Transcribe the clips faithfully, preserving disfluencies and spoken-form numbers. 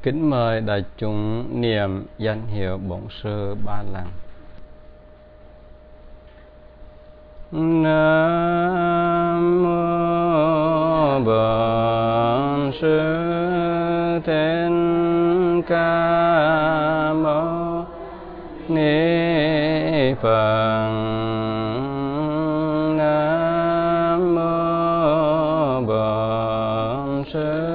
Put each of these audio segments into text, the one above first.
Kính mời đại chúng niệm danh hiệu Bổn Sư ba lần. Nam mô Bổn Sư Thích Ca Mâu Ni Phật. Nam mô Bổn Sư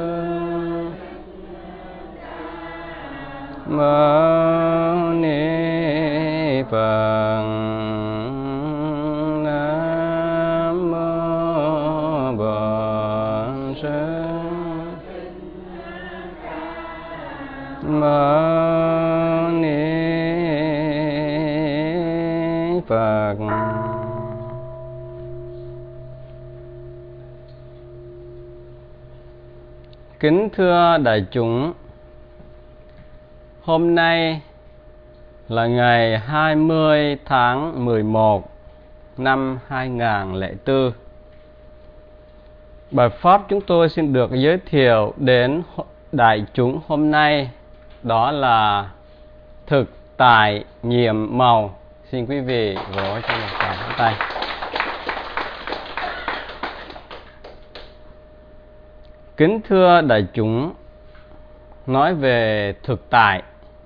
Mâu Ni Phật. Nam mô Bổn Sư Mâu Ni Phật. Kính thưa đại chúng, hôm nay là ngày hai mươi tháng mười một năm hai nghìn không trăm lẻ bốn. Bài pháp chúng tôi xin được giới thiệu đến đại chúng hôm nay đó là thực tại nhiệm màu. Xin quý vị vỗ cho một tràng pháo tay. Kính thưa đại chúng, nói về thực tại,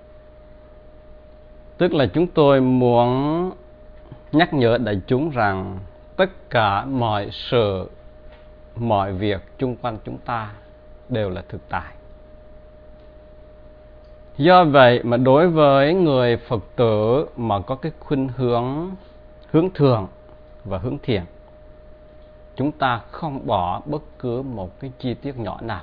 tức là chúng tôi muốn nhắc nhở đại chúng rằng tất cả mọi sự, mọi việc chung quanh chúng ta đều là thực tại. Do vậy mà đối với người Phật tử mà có cái khuynh hướng hướng thượng và hướng thiện, chúng ta không bỏ bất cứ một cái chi tiết nhỏ nào.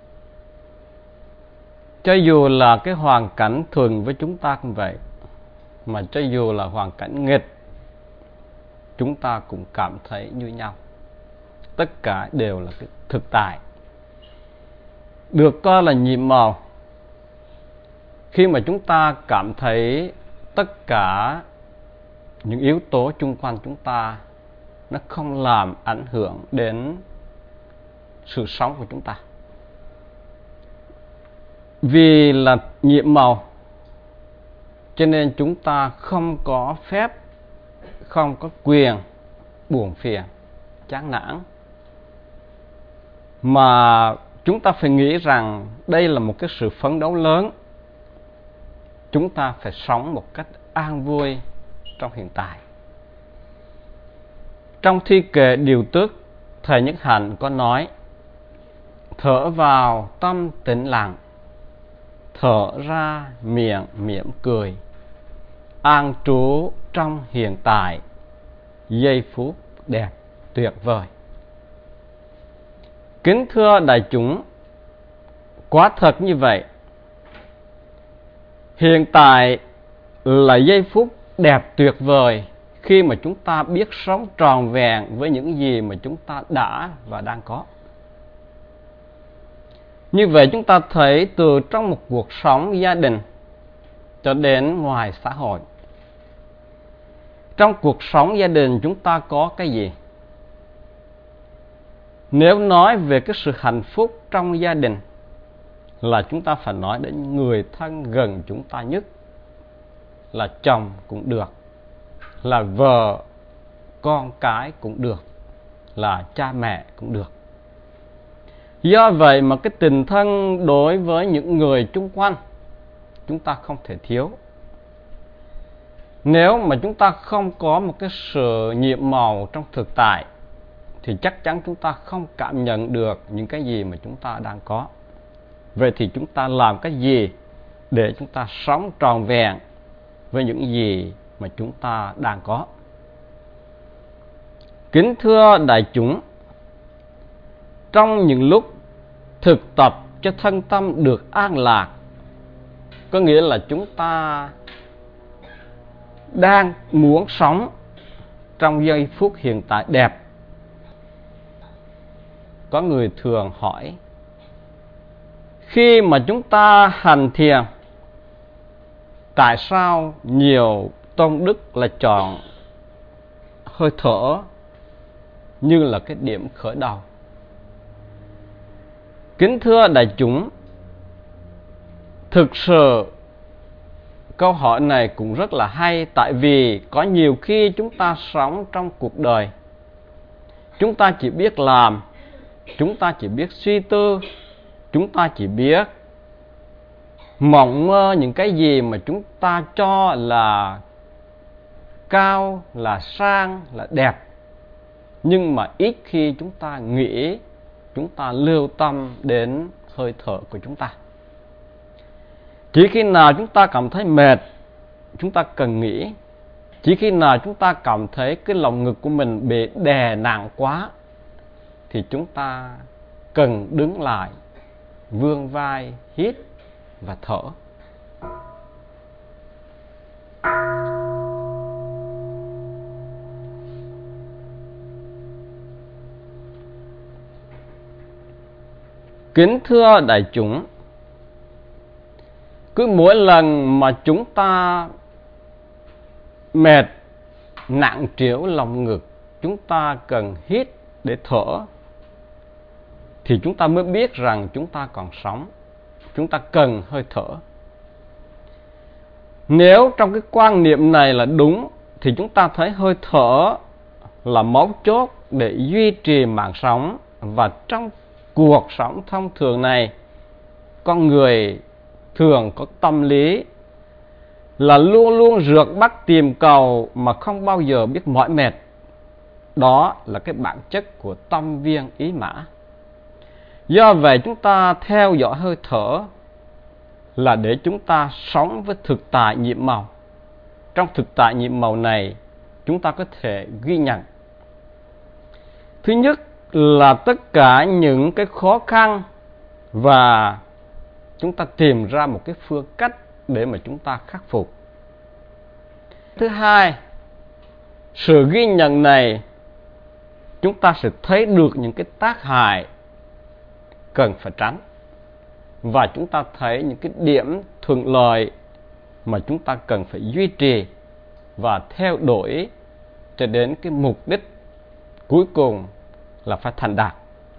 Cho dù là cái hoàn cảnh thường với chúng ta cũng vậy, mà cho dù là hoàn cảnh nghịch, chúng ta cũng cảm thấy như nhau. Tất cả đều là cái thực tại, được coi là nhiệm màu. Khi mà chúng ta cảm thấy tất cả những yếu tố chung quanh chúng ta nó không làm ảnh hưởng đến sự sống của chúng ta. Vì là nhiệm màu cho nên chúng ta không có phép, không có quyền buồn phiền, chán nản, mà chúng ta phải nghĩ rằng đây là một cái sự phấn đấu lớn. Chúng ta phải sống một cách an vui trong hiện tại. Trong thi kệ Điều Tức, Thầy Nhất Hạnh có nói: thở vào tâm tĩnh lặng, thở ra miệng mỉm cười, an trú trong hiện tại, giây phút đẹp tuyệt vời. Kính thưa đại chúng, quả thật như vậy. Hiện tại là giây phút đẹp tuyệt vời khi mà chúng ta biết sống trọn vẹn với những gì mà chúng ta đã và đang có. Như vậy chúng ta thấy từ trong một cuộc sống gia đình cho đến ngoài xã hội. Trong cuộc sống gia đình chúng ta có cái gì? Nếu nói về cái sự hạnh phúc trong gia đình là chúng ta phải nói đến người thân gần chúng ta nhất. Là chồng cũng được, là vợ, con cái cũng được, là cha mẹ cũng được. Do vậy mà cái tình thân đối với những người chung quanh chúng ta không thể thiếu. Nếu mà chúng ta không có một cái sự nhiệm màu trong thực tại thì chắc chắn chúng ta không cảm nhận được những cái gì mà chúng ta đang có. Vậy thì chúng ta làm cái gì để chúng ta sống trọn vẹn với những gì mà chúng ta đang có? Kính thưa đại chúng, trong những lúc thực tập cho thân tâm được an lạc, có nghĩa là chúng ta đang muốn sống trong giây phút hiện tại đẹp. Có người thường hỏi, khi mà chúng ta hành thiền, tại sao nhiều tôn đức là chọn hơi thở như là cái điểm khởi đầu? Kính thưa đại chúng, Thực sự câu hỏi này cũng rất là hay, tại vì có nhiều khi chúng ta sống trong cuộc đời, chúng ta chỉ biết làm, chúng ta chỉ biết suy tư, chúng ta chỉ biết mộng mơ những cái gì mà chúng ta cho là cao, là sang, là đẹp. Nhưng mà ít khi chúng ta nghĩ, chúng ta lưu tâm đến hơi thở của chúng ta. Chỉ khi nào chúng ta cảm thấy mệt, chúng ta cần nghỉ. Chỉ khi nào chúng ta cảm thấy cái lồng ngực của mình bị đè nặng quá, thì chúng ta cần đứng lại, vươn vai, hít và thở. Kính thưa đại chúng, cứ mỗi lần mà chúng ta mệt, nặng trĩu lòng ngực, chúng ta cần hít để thở, thì chúng ta mới biết rằng chúng ta còn sống. Chúng ta cần hơi thở. Nếu trong cái quan niệm này là đúng, thì chúng ta thấy hơi thở là mấu chốt để duy trì mạng sống. Và trong cuộc sống thông thường này, con người thường có tâm lý là luôn luôn rượt bắt tìm cầu mà không bao giờ biết mỏi mệt. Đó là cái bản chất của tâm viên ý mã. Do vậy chúng ta theo dõi hơi thở là để chúng ta sống với thực tại nhiệm màu. Trong thực tại nhiệm màu này, chúng ta có thể ghi nhận. Thứ nhất là tất cả những cái khó khăn, và chúng ta tìm ra một cái phương cách để mà chúng ta khắc phục. Thứ hai, sự ghi nhận này chúng ta sẽ thấy được những cái tác hại cần phải tránh, và chúng ta thấy những cái điểm thuận lợi mà chúng ta cần phải duy trì và theo đuổi cho đến cái mục đích cuối cùng là phải thành đạt.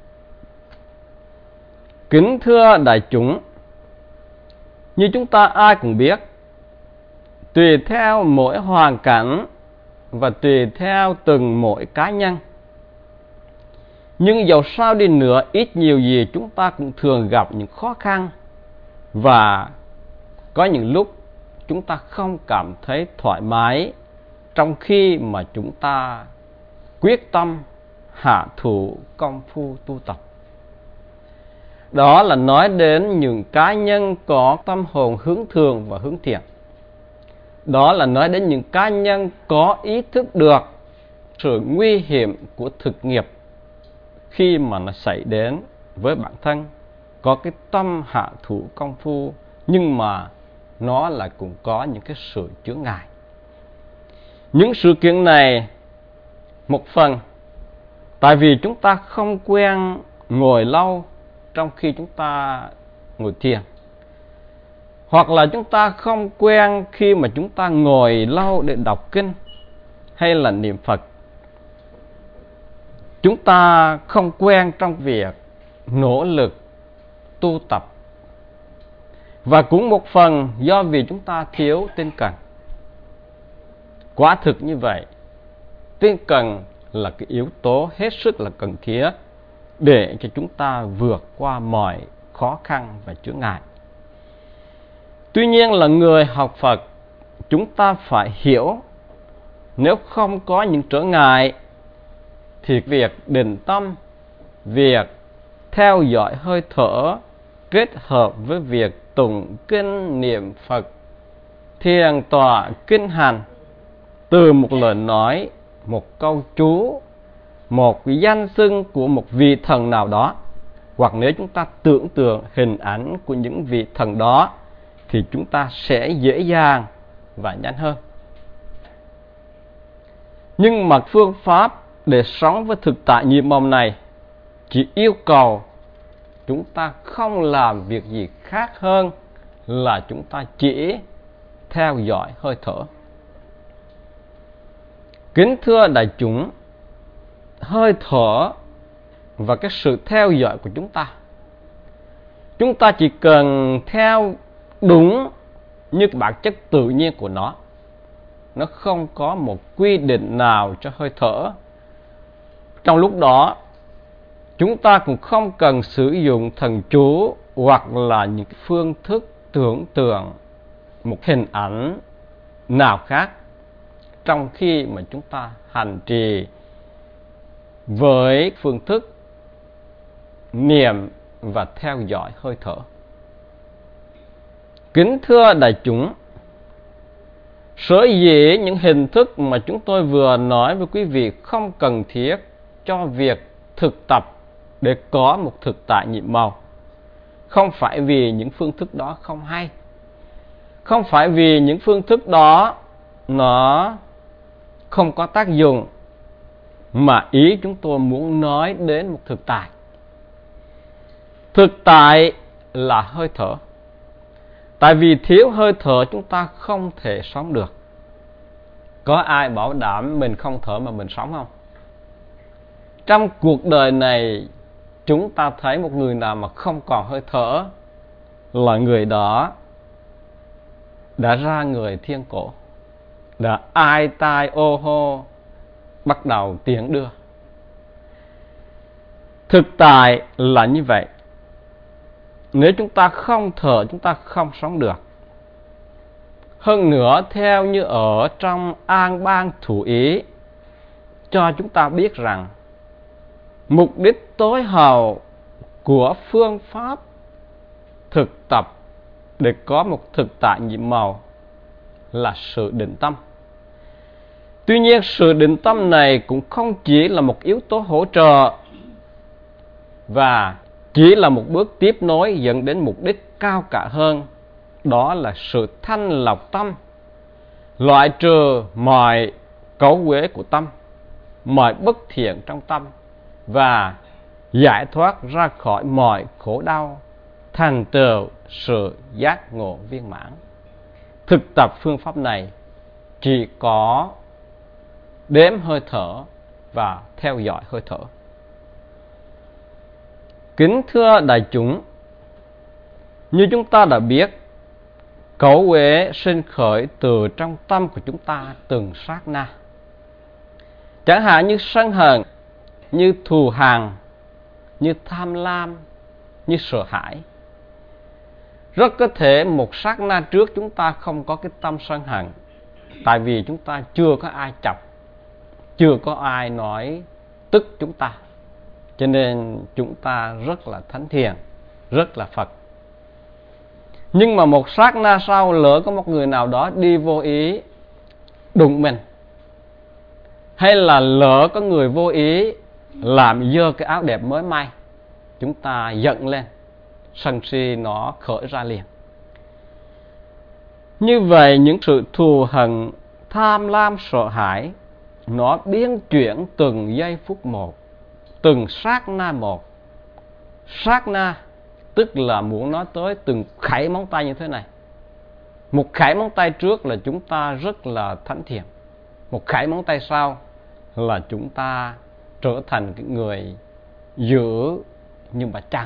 Kính thưa đại chúng, như chúng ta ai cũng biết, tùy theo mỗi hoàn cảnh và tùy theo từng mỗi cá nhân, nhưng dầu sao đi nữa, ít nhiều gì chúng ta cũng thường gặp những khó khăn, và có những lúc chúng ta không cảm thấy thoải mái trong khi mà chúng ta quyết tâm hạ thủ công phu tu tập. Đó là nói đến những cá nhân có tâm hồn hướng thường và hướng thiện. Đó là nói đến những cá nhân có ý thức được sự nguy hiểm của thực nghiệp khi mà nó xảy đến với bản thân, có cái tâm hạ thủ công phu, nhưng mà nó lại cũng có những cái sự chướng ngại. Những sự kiện này một phần tại vì chúng ta không quen ngồi lâu trong khi chúng ta ngồi thiền, hoặc là chúng ta không quen khi mà chúng ta ngồi lâu để đọc kinh hay là niệm Phật. Chúng ta không quen trong việc nỗ lực tu tập, và cũng một phần do vì chúng ta thiếu tinh cần. Quả thực như vậy, tinh cần là cái yếu tố hết sức là cần thiết để cho chúng ta vượt qua mọi khó khăn và chướng ngại. Tuy nhiên là người học Phật, chúng ta phải hiểu, nếu không có những trở ngại thì việc định tâm, việc theo dõi hơi thở kết hợp với việc tụng kinh niệm Phật, thiền tọa kinh hành, từ một lời nói, một câu chú, một danh xưng của một vị thần nào đó, hoặc nếu chúng ta tưởng tượng hình ảnh của những vị thần đó, thì chúng ta sẽ dễ dàng và nhanh hơn. Nhưng mà phương pháp để sống với thực tại nhiệm màu này chỉ yêu cầu chúng ta không làm việc gì khác hơn là chúng ta chỉ theo dõi hơi thở. Kính thưa đại chúng, hơi thở và cái sự theo dõi của chúng ta, chúng ta chỉ cần theo đúng như bản chất tự nhiên của nó. Nó không có một quy định nào cho hơi thở. Trong lúc đó, chúng ta cũng không cần sử dụng thần chú hoặc là những phương thức tưởng tượng một hình ảnh nào khác trong khi mà chúng ta hành trì với phương thức niệm và theo dõi hơi thở. Kính thưa đại chúng, sở dĩ những hình thức mà chúng tôi vừa nói với quý vị không cần thiết cho việc thực tập để có một thực tại nhiệm màu, không phải vì những phương thức đó không hay, không phải vì những phương thức đó nó không có tác dụng, mà ý chúng tôi muốn nói đến một thực tại. Thực tại là hơi thở. Tại vì thiếu hơi thở chúng ta không thể sống được. Có ai bảo đảm mình không thở mà mình sống không? Trong cuộc đời này, chúng ta thấy một người nào mà không còn hơi thở là người đó đã ra người thiên cổ, đã ai tai ô hô, bắt đầu tiếng đưa. Thực tại là như vậy. Nếu chúng ta không thở, chúng ta không sống được. Hơn nữa, theo như ở trong An Bang Thủ Ý, cho chúng ta biết rằng mục đích tối hậu của phương pháp thực tập để có một thực tại nhiệm màu là sự định tâm. Tuy nhiên, sự định tâm này cũng không chỉ là một yếu tố hỗ trợ và chỉ là một bước tiếp nối dẫn đến mục đích cao cả hơn, đó là sự thanh lọc tâm, loại trừ mọi cấu uế của tâm, mọi bất thiện trong tâm và giải thoát ra khỏi mọi khổ đau, thành tựu sự giác ngộ viên mãn. Thực tập phương pháp này chỉ có đếm hơi thở và theo dõi hơi thở. Kính thưa đại chúng, như chúng ta đã biết, cấu uế sinh khởi từ trong tâm của chúng ta từng sát na. Chẳng hạn như sân hận, như thù hằn, như tham lam, như sợ hãi. Rất có thể một sát na trước chúng ta không có cái tâm sân hận, tại vì chúng ta chưa có ai chọc, chưa có ai nói tức chúng ta, cho nên chúng ta rất là thánh thiện, rất là Phật. Nhưng mà một sát na sau, lỡ có một người nào đó đi vô ý đụng mình, hay là lỡ có người vô ý làm dơ cái áo đẹp mới may, chúng ta giận lên, sân si nó khởi ra liền. Như vậy, những sự thù hận, tham lam, sợ hãi nó biến chuyển từng giây phút một, từng sát na một. Sát na tức là muốn nói tới từng khẩy móng tay như thế này. Một khẩy móng tay trước là chúng ta rất là thánh thiện, một khẩy móng tay sau là chúng ta trở thành cái người dữ như bà trăng.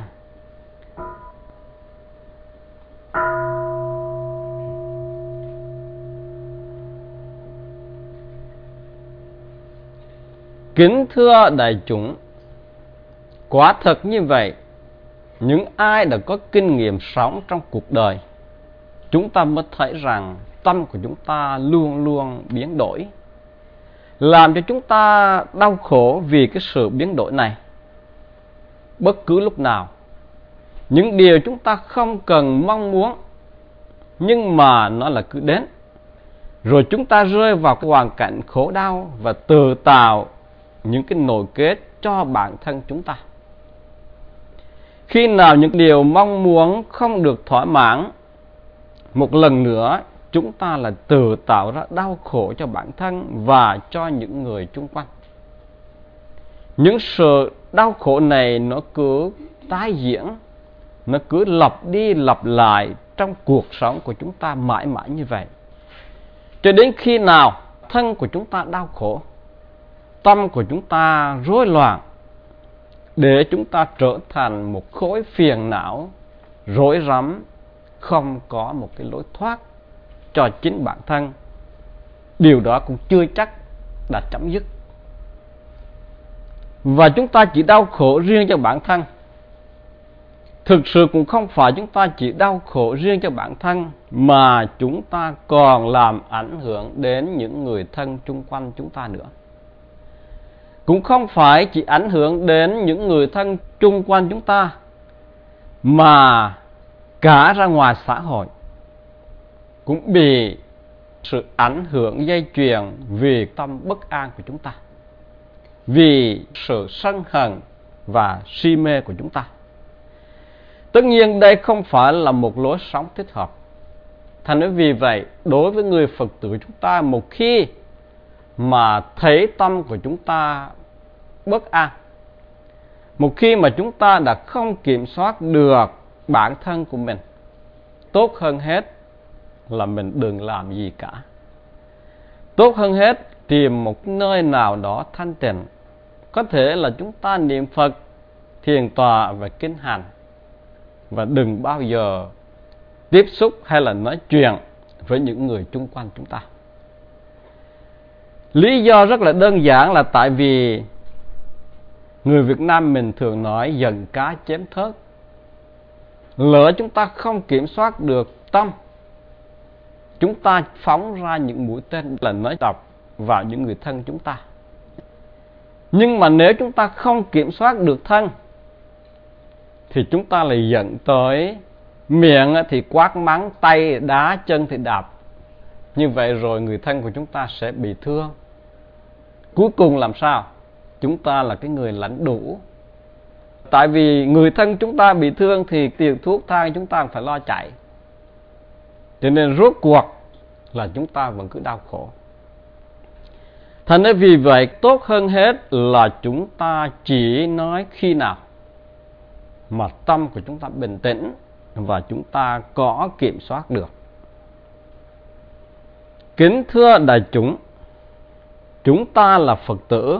Kính thưa đại chúng, quả thật như vậy, những ai đã có kinh nghiệm sống trong cuộc đời, chúng ta mới thấy rằng tâm của chúng ta luôn luôn biến đổi, làm cho chúng ta đau khổ vì cái sự biến đổi này. Bất cứ lúc nào, những điều chúng ta không cần mong muốn, nhưng mà nó là cứ đến, rồi chúng ta rơi vào cái hoàn cảnh khổ đau và tự tạo những cái nồi kết cho bản thân chúng ta. Khi nào những điều mong muốn không được thỏa mãn, một lần nữa chúng ta là tự tạo ra đau khổ cho bản thân và cho những người chung quanh. Những sự đau khổ này nó cứ tái diễn, nó cứ lặp đi lặp lại trong cuộc sống của chúng ta mãi mãi như vậy, cho đến khi nào thân của chúng ta đau khổ, tâm của chúng ta rối loạn, để chúng ta trở thành một khối phiền não, rối rắm, không có một cái lối thoát cho chính bản thân, điều đó cũng chưa chắc đã chấm dứt. Và chúng ta chỉ đau khổ riêng cho bản thân. Thực sự cũng không phải chúng ta chỉ đau khổ riêng cho bản thân, mà chúng ta còn làm ảnh hưởng đến những người thân chung quanh chúng ta nữa. Cũng không phải chỉ ảnh hưởng đến những người thân chung quanh chúng ta, mà cả ra ngoài xã hội cũng bị sự ảnh hưởng dây chuyền vì tâm bất an của chúng ta, vì sự sân hận và si mê của chúng ta. Tất nhiên đây không phải là một lối sống thích hợp. Thành ra vì vậy, đối với người Phật tử chúng ta, một khi mà thấy tâm của chúng ta bất an, một khi mà chúng ta đã không kiểm soát được bản thân của mình, tốt hơn hết là mình đừng làm gì cả. Tốt hơn hết tìm một nơi nào đó thanh tịnh. Có thể là chúng ta niệm Phật, thiền tọa và kinh hành, và đừng bao giờ tiếp xúc hay là nói chuyện với những người chung quanh chúng ta. Lý do rất là đơn giản là tại vì người Việt Nam mình thường nói giận cá chém thớt. Lỡ chúng ta không kiểm soát được tâm, chúng ta phóng ra những mũi tên là nói độc vào những người thân chúng ta. Nhưng mà nếu chúng ta không kiểm soát được thân, thì chúng ta lại dẫn tới miệng thì quát mắng, tay đá, chân thì đạp. Như vậy rồi người thân của chúng ta sẽ bị thương. Cuối cùng làm sao? Chúng ta là cái người lãnh đủ. Tại vì người thân chúng ta bị thương thì tiền thuốc thang chúng ta phải lo chạy. Cho nên rốt cuộc là chúng ta vẫn cứ đau khổ. Thành ra vì vậy tốt hơn hết là chúng ta chỉ nói khi nào mà tâm của chúng ta bình tĩnh và chúng ta có kiểm soát được. Kính thưa đại chúng, chúng ta là Phật tử,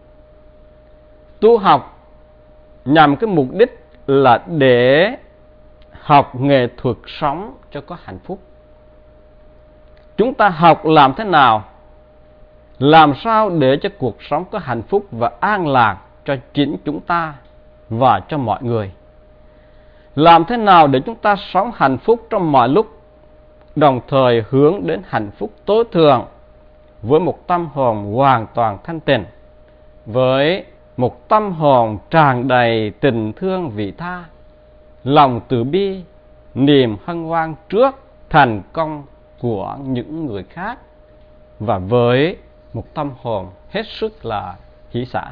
tu học nhằm cái mục đích là để học nghệ thuật sống cho có hạnh phúc. Chúng ta học làm thế nào? Làm sao để cho cuộc sống có hạnh phúc và an lạc cho chính chúng ta và cho mọi người? Làm thế nào để chúng ta sống hạnh phúc trong mọi lúc, đồng thời hướng đến hạnh phúc tối thượng với một tâm hồn hoàn toàn thanh tịnh, với một tâm hồn tràn đầy tình thương vị tha, lòng từ bi, niềm hân hoan trước thành công của những người khác, và với một tâm hồn hết sức là hỷ xả.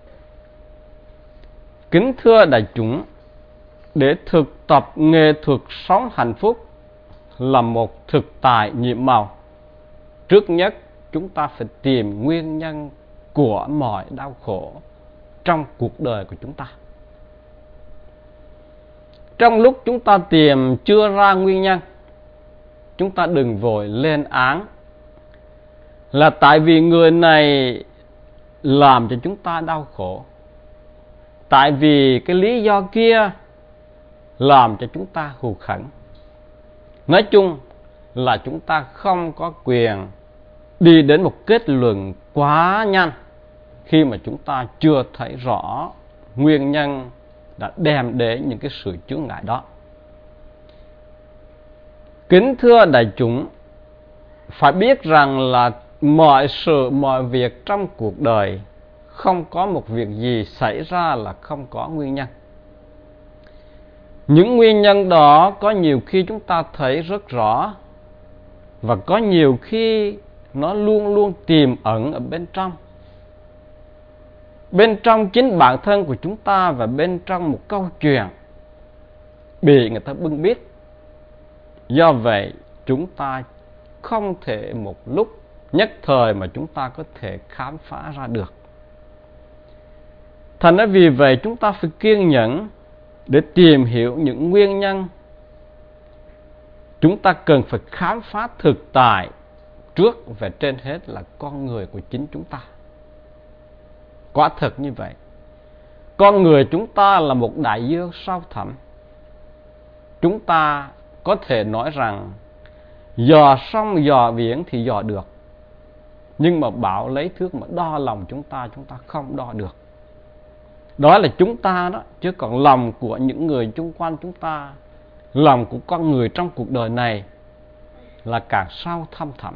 Kính thưa đại chúng, để thực tập nghệ thuật sống hạnh phúc là một thực tại nhiệm màu. Trước nhất, chúng ta phải tìm nguyên nhân của mọi đau khổ trong cuộc đời của chúng ta. Trong lúc chúng ta tìm chưa ra nguyên nhân, chúng ta đừng vội lên án là tại vì người này làm cho chúng ta đau khổ, tại vì cái lý do kia làm cho chúng ta hụt hẫng. Nói chung là chúng ta không có quyền đi đến một kết luận quá nhanh khi mà chúng ta chưa thấy rõ nguyên nhân đã đem đến những cái sự chướng ngại đó. Kính thưa đại chúng, phải biết rằng là mọi sự, mọi việc trong cuộc đời không có một việc gì xảy ra là không có nguyên nhân. Những nguyên nhân đó có nhiều khi chúng ta thấy rất rõ, và có nhiều khi nó luôn luôn tiềm ẩn ở bên trong. Bên trong chính bản thân của chúng ta, và bên trong một câu chuyện bị người ta bưng bít. Do vậy chúng ta không thể một lúc nhất thời mà chúng ta có thể khám phá ra được. Thành ra vì vậy chúng ta phải kiên nhẫn để tìm hiểu những nguyên nhân. Chúng ta cần phải khám phá thực tại trước và trên hết là con người của chính chúng ta. Quả thật như vậy. Con người chúng ta là một đại dương sâu thẳm. Chúng ta có thể nói rằng dò sông dò biển thì dò được, nhưng mà bảo lấy thước mà đo lòng chúng ta, chúng ta không đo được. Đó là chúng ta đó, chứ còn lòng của những người xung quanh chúng ta, lòng của con người trong cuộc đời này là càng sâu thâm thẳm.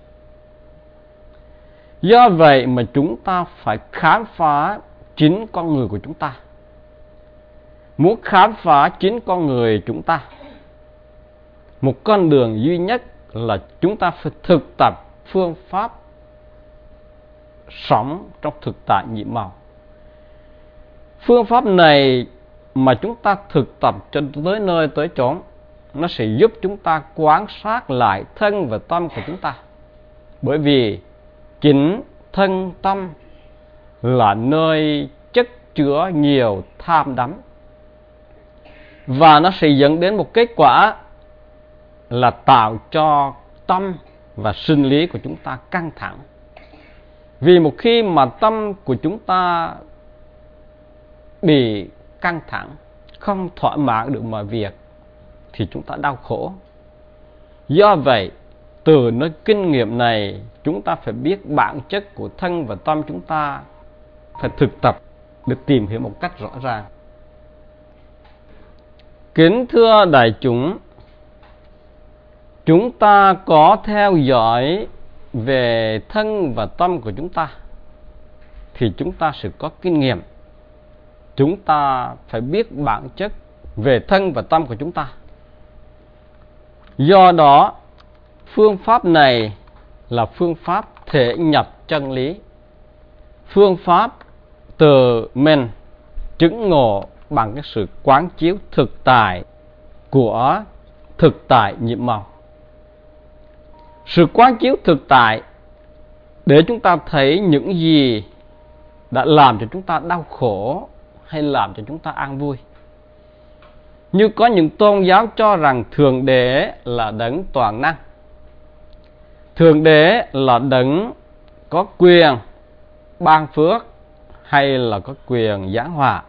Do vậy mà chúng ta phải khám phá chính con người của chúng ta. Muốn khám phá chính con người chúng ta, một con đường duy nhất là chúng ta phải thực tập phương pháp sống trong thực tại nhiệm màu. Phương pháp này mà chúng ta thực tập cho tới nơi tới chốn, nó sẽ giúp chúng ta quan sát lại thân và tâm của chúng ta. Bởi vì chính thân tâm là nơi chất chứa nhiều tham đắm, và nó sẽ dẫn đến một kết quả là tạo cho tâm và sinh lý của chúng ta căng thẳng. Vì một khi mà tâm của chúng ta bị căng thẳng, không thỏa mãn được mọi việc, thì chúng ta đau khổ. Do vậy, từ nơi kinh nghiệm này, chúng ta phải biết bản chất của thân và tâm chúng ta, phải thực tập để tìm hiểu một cách rõ ràng. Kính thưa đại chúng, chúng ta có theo dõi về thân và tâm của chúng ta thì chúng ta sẽ có kinh nghiệm. Chúng ta phải biết bản chất về thân và tâm của chúng ta. Do đó, phương pháp này là phương pháp thể nhập chân lý, phương pháp từ mình chứng ngộ bằng cái sự quán chiếu thực tại của thực tại nhiệm màu. Sự quán chiếu thực tại để chúng ta thấy những gì đã làm cho chúng ta đau khổ hay làm cho chúng ta an vui. Như có những tôn giáo cho rằng Thượng Đế là đấng toàn năng, Thượng Đế là đấng có quyền ban phước hay là có quyền giáng họa.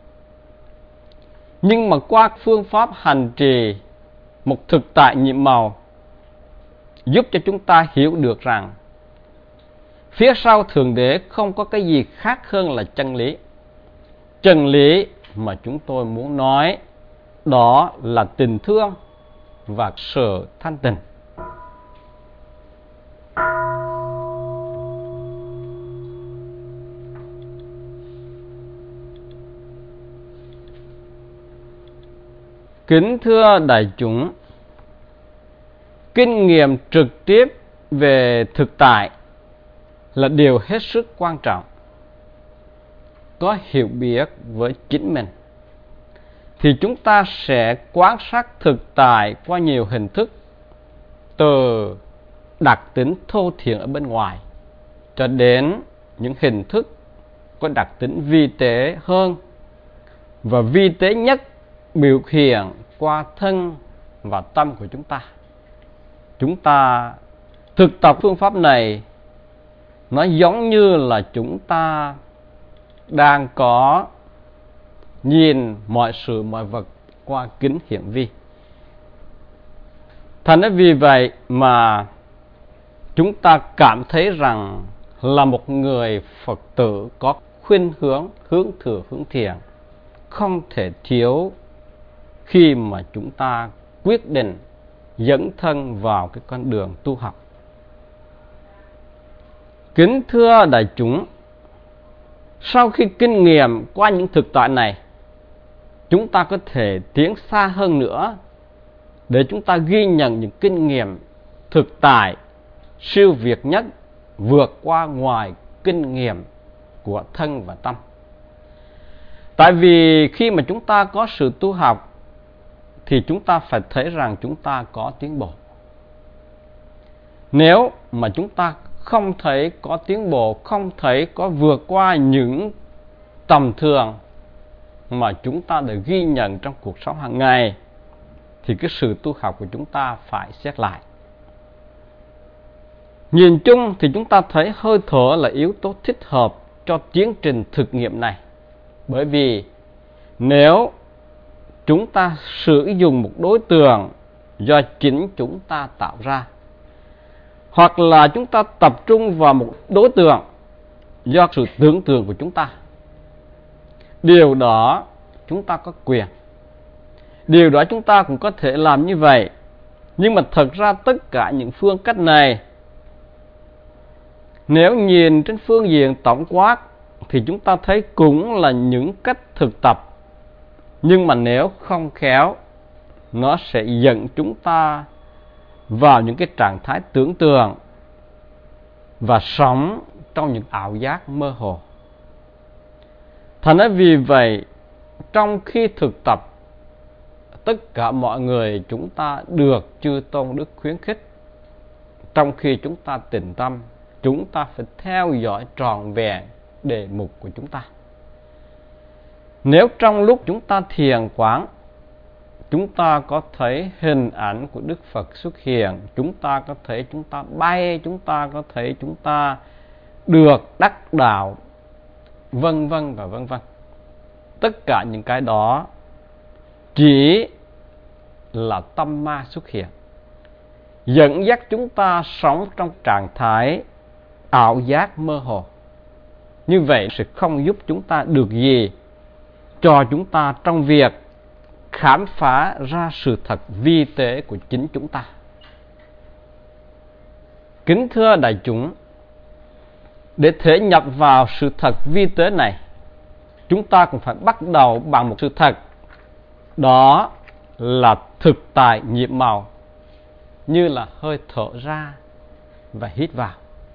Nhưng mà qua phương pháp hành trì một thực tại nhiệm màu giúp cho chúng ta hiểu được rằng phía sau Thượng Đế không có cái gì khác hơn là chân lý. Chân lý mà chúng tôi muốn nói đó là tình thương và sự thanh tịnh. Kính thưa đại chúng, kinh nghiệm trực tiếp về thực tại là điều hết sức quan trọng. Có hiểu biết với chính mình thì chúng ta sẽ quan sát thực tại qua nhiều hình thức, từ đặc tính thô thiển ở bên ngoài cho đến những hình thức có đặc tính vi tế hơn, và vi tế nhất biểu hiện qua thân và tâm của chúng ta. Chúng ta thực tập phương pháp này, nó giống như là chúng ta đang có nhìn mọi sự mọi vật qua kính hiển vi. Thành ra vì vậy mà chúng ta cảm thấy rằng là một người Phật tử có khuynh hướng hướng thừa hướng thiện không thể thiếu khi mà chúng ta quyết định dẫn thân vào cái con đường tu học. Kính thưa đại chúng, sau khi kinh nghiệm qua những thực tại này, chúng ta có thể tiến xa hơn nữa để chúng ta ghi nhận những kinh nghiệm thực tại siêu việt nhất, vượt qua ngoài kinh nghiệm của thân và tâm. Tại vì khi mà chúng ta có sự tu học thì chúng ta phải thấy rằng chúng ta có tiến bộ. Nếu mà chúng ta không thấy có tiến bộ, không thấy có vượt qua những tầm thường mà chúng ta đã ghi nhận trong cuộc sống hàng ngày, thì cái sự tu học của chúng ta phải xét lại. Nhìn chung thì chúng ta thấy hơi thở là yếu tố thích hợp cho tiến trình thực nghiệm này. Bởi vì nếu chúng ta sử dụng một đối tượng do chính chúng ta tạo ra, hoặc là chúng ta tập trung vào một đối tượng do sự tưởng tượng của chúng ta. Điều đó chúng ta có quyền, điều đó chúng ta cũng có thể làm như vậy. Nhưng mà thật ra tất cả những phương cách này, nếu nhìn trên phương diện tổng quát thì chúng ta thấy cũng là những cách thực tập. Nhưng mà nếu không khéo, nó sẽ dẫn chúng ta vào những cái trạng thái tưởng tượng và sống trong những ảo giác mơ hồ. Thành ra vì vậy, trong khi thực tập, tất cả mọi người chúng ta được Chư Tôn Đức khuyến khích. Trong khi chúng ta tĩnh tâm, chúng ta phải theo dõi trọn vẹn đề mục của chúng ta. Nếu trong lúc chúng ta thiền quán, chúng ta có thấy hình ảnh của Đức Phật xuất hiện, chúng ta có thấy chúng ta bay, chúng ta có thấy chúng ta được đắc đạo, vân vân và vân vân. Tất cả những cái đó chỉ là tâm ma xuất hiện, dẫn dắt chúng ta sống trong trạng thái ảo giác mơ hồ. Như vậy sẽ không giúp chúng ta được gì cho chúng ta trong việc khám phá ra sự thật vi tế của chính chúng ta. Kính thưa đại chúng, để thể nhập vào sự thật vi tế này, chúng ta cũng phải bắt đầu bằng một sự thật, đó là thực tại nhịp màu, như là hơi thở ra và hít vào.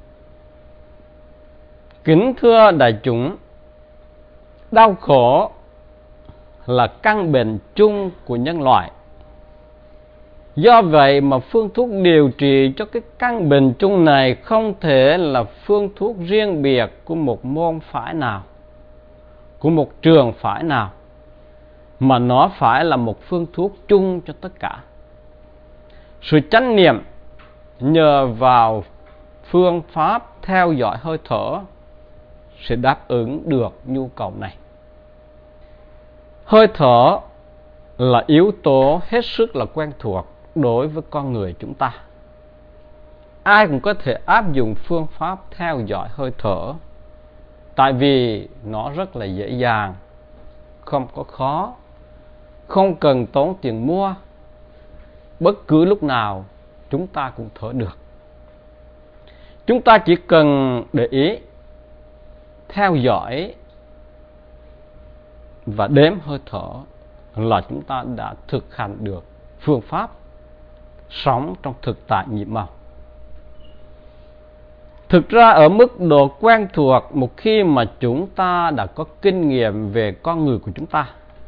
Kính thưa đại chúng, đau khổ là căn bệnh chung của nhân loại. Do vậy mà phương thuốc điều trị cho cái căn bệnh chung này không thể là phương thuốc riêng biệt của một môn phái nào, của một trường phái nào, mà nó phải là một phương thuốc chung cho tất cả. Sự chánh niệm nhờ vào phương pháp theo dõi hơi thở sẽ đáp ứng được nhu cầu này. Hơi thở là yếu tố hết sức là quen thuộc đối với con người chúng ta. Ai cũng có thể áp dụng phương pháp theo dõi hơi thở, tại vì nó rất là dễ dàng, không có khó, không cần tốn tiền mua. Bất cứ lúc nào chúng ta cũng thở được. Chúng ta chỉ cần để ý, theo dõi và đếm hơi thở là chúng ta đã thực hành được phương pháp sống trong thực tại nhịp màu. Thực ra ở mức độ quen thuộc, một khi mà chúng ta đã có kinh nghiệm về con người của chúng ta,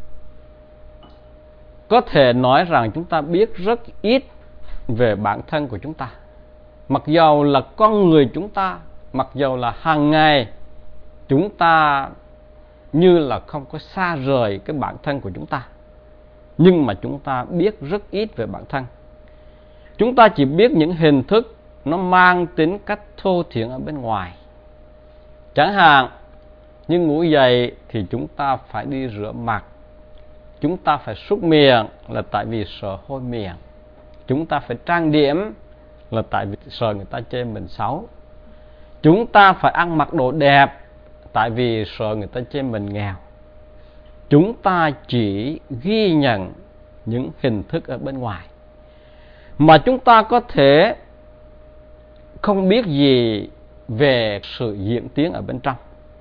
có thể nói rằng chúng ta biết rất ít về bản thân của chúng ta. Mặc dầu là con người chúng ta, mặc dầu là hàng ngày chúng ta như là không có xa rời cái bản thân của chúng ta, nhưng mà chúng ta biết rất ít về bản thân. Chúng ta chỉ biết những hình thức nó mang tính cách thô thiển ở bên ngoài. Chẳng hạn như ngủ dậy thì chúng ta phải đi rửa mặt, chúng ta phải súc miệng là tại vì sợ hôi miệng, chúng ta phải trang điểm là tại vì sợ người ta chê mình xấu, chúng ta phải ăn mặc đồ đẹp tại vì sợ người ta chê mình nghèo. Chúng ta chỉ ghi nhận những hình thức ở bên ngoài, mà chúng ta có thể không biết gì về sự diễn tiến ở bên trong.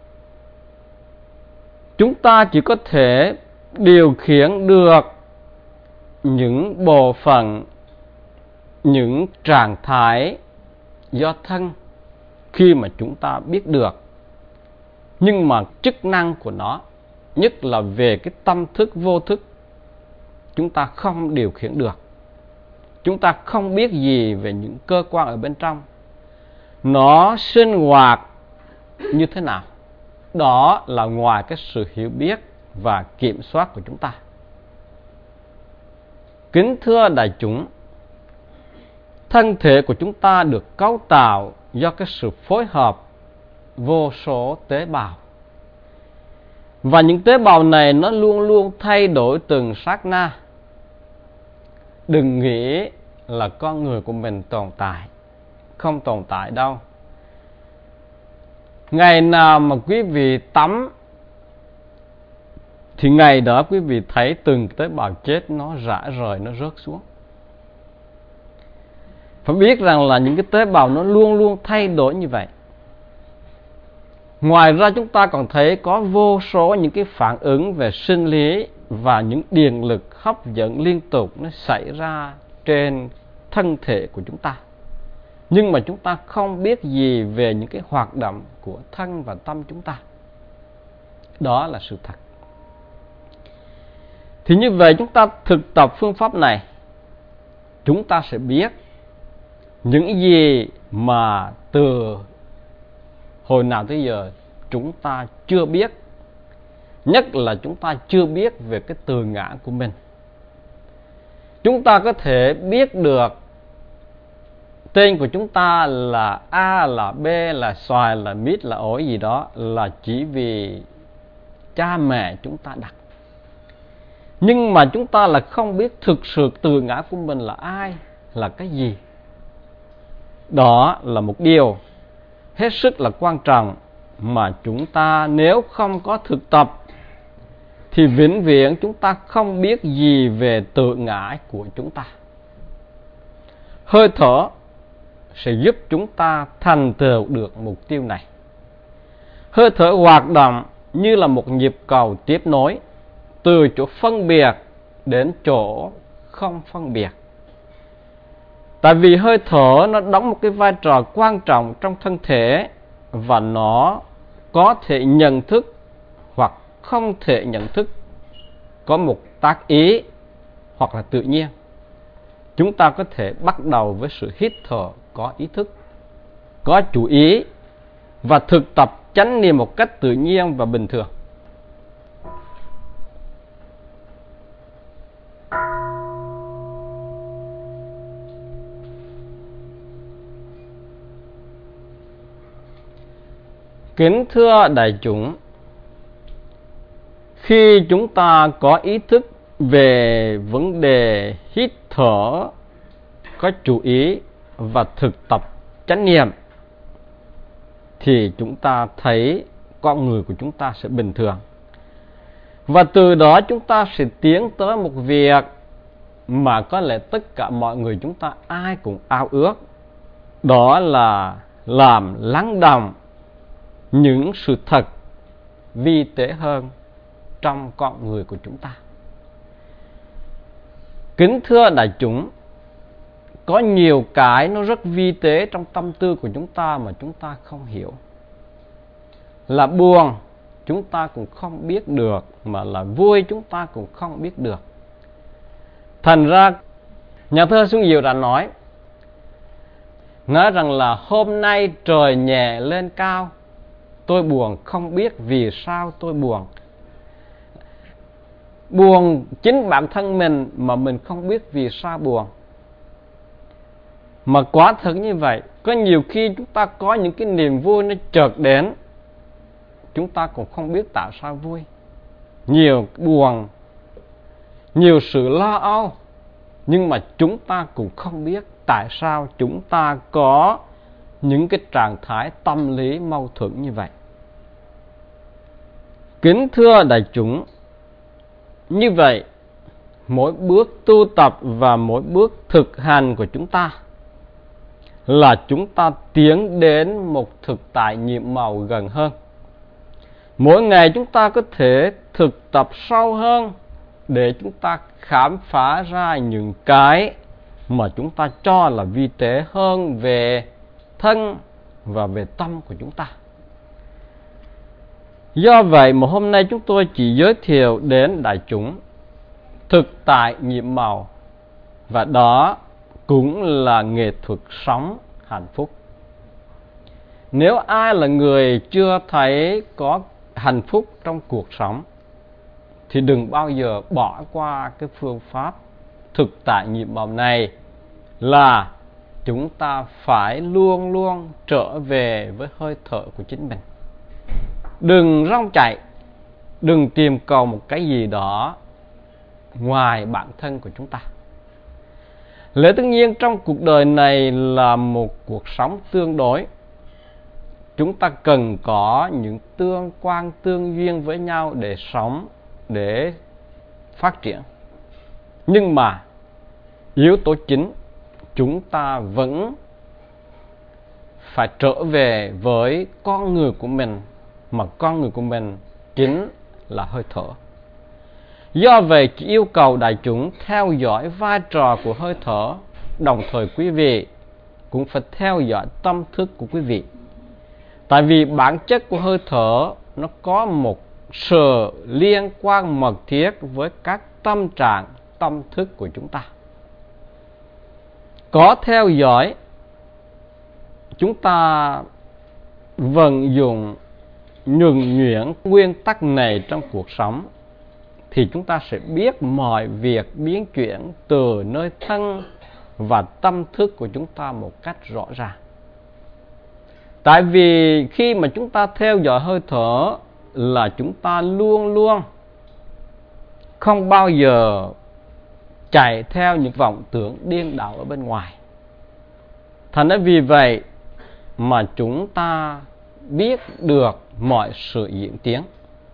Chúng ta chỉ có thể điều khiển được những bộ phận, những trạng thái do thân khi mà chúng ta biết được. Nhưng mà chức năng của nó, nhất là về cái tâm thức vô thức, chúng ta không điều khiển được. Chúng ta không biết gì về những cơ quan ở bên trong, nó sinh hoạt như thế nào. Đó là ngoài cái sự hiểu biết và kiểm soát của chúng ta. Kính thưa đại chúng, thân thể của chúng ta được cấu tạo do cái sự phối hợp vô số tế bào. Và những tế bào này nó luôn luôn thay đổi từng sát na. đừng nghĩ là con người của mình tồn tại. Không tồn tại đâu. Ngày nào mà quý vị tắm thì ngày đó quý vị thấy từng tế bào chết nó rã rời, nó rớt xuống. Phải biết rằng là những cái tế bào nó luôn luôn thay đổi như vậy. Ngoài ra chúng ta còn thấy có vô số những cái phản ứng về sinh lý và những điện lực hấp dẫn liên tục nó xảy ra trên thân thể của chúng ta. Nhưng mà chúng ta không biết gì về những cái hoạt động của thân và tâm chúng ta. Đó là sự thật. Thì như vậy chúng ta thực tập phương pháp này, chúng ta sẽ biết những gì mà từ hồi nào tới giờ chúng ta chưa biết. Nhất là chúng ta chưa biết về cái từ ngã của mình. Chúng ta có thể biết được tên của chúng ta là A, là B, là xoài, là mít, là ổi gì đó là chỉ vì cha mẹ chúng ta đặt. Nhưng mà chúng ta là không biết thực sự từ ngã của mình là ai, là cái gì. Đó là một điều hết sức là quan trọng mà chúng ta nếu không có thực tập thì vĩnh viễn chúng ta không biết gì về tự ngã của chúng ta. Hơi thở sẽ giúp chúng ta thành tựu được mục tiêu này. Hơi thở hoạt động như là một nhịp cầu tiếp nối từ chỗ phân biệt đến chỗ không phân biệt. Tại vì hơi thở nó đóng một cái vai trò quan trọng trong thân thể và nó có thể nhận thức hoặc không thể nhận thức, có một tác ý hoặc là tự nhiên. Chúng ta có thể bắt đầu với sự hít thở có ý thức, có chủ ý và thực tập chánh niệm một cách tự nhiên và bình thường. Kính thưa đại chúng, khi chúng ta có ý thức về vấn đề hít thở, có chú ý và thực tập chánh niệm thì chúng ta thấy con người của chúng ta sẽ bình thường. Và từ đó chúng ta sẽ tiến tới một việc mà có lẽ tất cả mọi người chúng ta ai cũng ao ước. Đó là làm lắng đọng những sự thật vi tế hơn trong con người của chúng ta. Kính thưa đại chúng, có nhiều cái nó rất vi tế trong tâm tư của chúng ta mà chúng ta không hiểu. Là buồn chúng ta cũng không biết được, mà là vui chúng ta cũng không biết được. Thành ra nhà thơ Xuân Diệu đã nói Nói rằng là hôm nay trời nhẹ lên cao, tôi buồn không biết vì sao tôi buồn. Buồn chính bản thân mình mà mình không biết vì sao buồn. Mà quả thực như vậy, có nhiều khi chúng ta có những cái niềm vui nó chợt đến, chúng ta cũng không biết tại sao vui. Nhiều buồn, nhiều sự lo âu, nhưng mà chúng ta cũng không biết tại sao chúng ta có những cái trạng thái tâm lý mâu thuẫn như vậy. Kính thưa đại chúng, như vậy mỗi bước tu tập và mỗi bước thực hành của chúng ta là chúng ta tiến đến một thực tại nhiệm màu gần hơn. Mỗi ngày chúng ta có thể thực tập sâu hơn để chúng ta khám phá ra những cái mà chúng ta cho là vi tế hơn về thân và về tâm của chúng ta. Do vậy mà hôm nay chúng tôi chỉ giới thiệu đến đại chúng thực tại nhiệm màu, và đó cũng là nghệ thuật sống hạnh phúc. Nếu ai là người chưa thấy có hạnh phúc trong cuộc sống thì đừng bao giờ bỏ qua cái phương pháp thực tại nhiệm màu này, là chúng ta phải luôn luôn trở về với hơi thở của chính mình. Đừng rong chạy, đừng tìm cầu một cái gì đó ngoài bản thân của chúng ta. Lẽ tất nhiên trong cuộc đời này là một cuộc sống tương đối. Chúng ta cần có những tương quan tương duyên với nhau để sống, để phát triển. Nhưng mà yếu tố chính, chúng ta vẫn phải trở về với con người của mình, mà con người của mình chính là hơi thở. Do vậy, chỉ yêu cầu đại chúng theo dõi vai trò của hơi thở, đồng thời quý vị cũng phải theo dõi tâm thức của quý vị. Tại vì bản chất của hơi thở nó có một sự liên quan mật thiết với các tâm trạng, tâm thức của chúng ta. Có theo dõi, chúng ta vận dụng nhuần nhuyễn nguyên tắc này trong cuộc sống, thì chúng ta sẽ biết mọi việc biến chuyển từ nơi thân và tâm thức của chúng ta một cách rõ ràng. Tại vì khi mà chúng ta theo dõi hơi thở là chúng ta luôn luôn không bao giờ chạy theo những vọng tưởng điên đảo ở bên ngoài. Thành ra vì vậy mà chúng ta biết được mọi sự diễn tiến.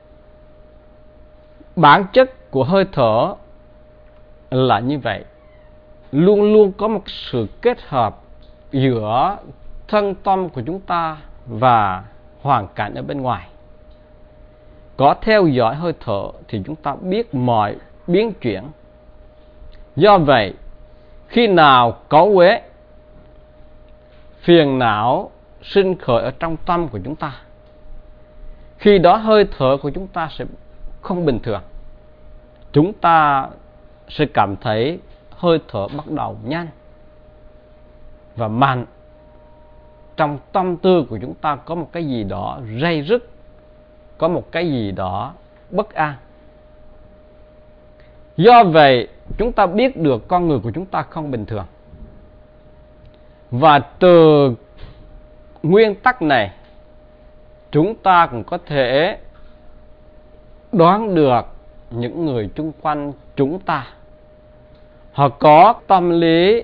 Bản chất của hơi thở là như vậy, luôn luôn có một sự kết hợp giữa thân tâm của chúng ta và hoàn cảnh ở bên ngoài. Có theo dõi hơi thở thì chúng ta biết mọi biến chuyển. Do vậy, khi nào cáu uế, phiền não sinh khởi ở trong tâm của chúng ta, khi đó hơi thở của chúng ta sẽ không bình thường. Chúng ta sẽ cảm thấy hơi thở bắt đầu nhanh và mạnh. Trong tâm tư của chúng ta có một cái gì đó ray rứt, có một cái gì đó bất an. Do vậy, chúng ta biết được con người của chúng ta không bình thường. Và từ nguyên tắc này, chúng ta cũng có thể đoán được những người chung quanh chúng ta, họ có tâm lý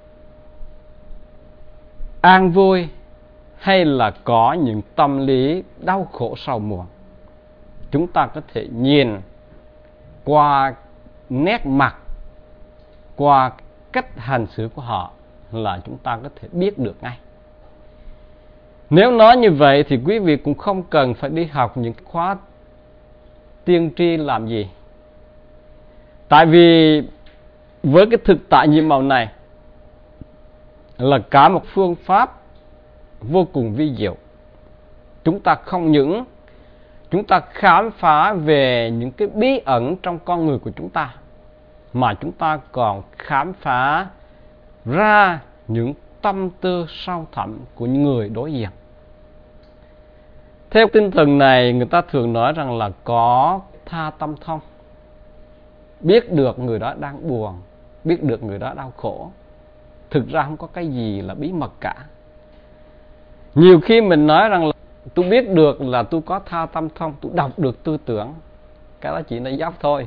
an vui hay là có những tâm lý đau khổ sầu muộn. Chúng ta có thể nhìn qua nét mặt, qua cách hành xử của họ là chúng ta có thể biết được ngay. Nếu nói như vậy thì quý vị cũng không cần phải đi học những khóa tiên tri làm gì. Tại vì với cái thực tại nhiệm màu này là cả một phương pháp vô cùng vi diệu. Chúng ta không những chúng ta khám phá về những cái bí ẩn trong con người của chúng ta, mà chúng ta còn khám phá ra những tâm tư sâu thẳm của những người đối diện. Theo tinh thần này, người ta thường nói rằng là có tha tâm thông, biết được người đó đang buồn, biết được người đó đau khổ. Thực ra không có cái gì là bí mật cả. Nhiều khi mình nói rằng là tôi biết được là tôi có tha tâm thông, tôi đọc được tư tưởng, cái đó chỉ là dốc thôi.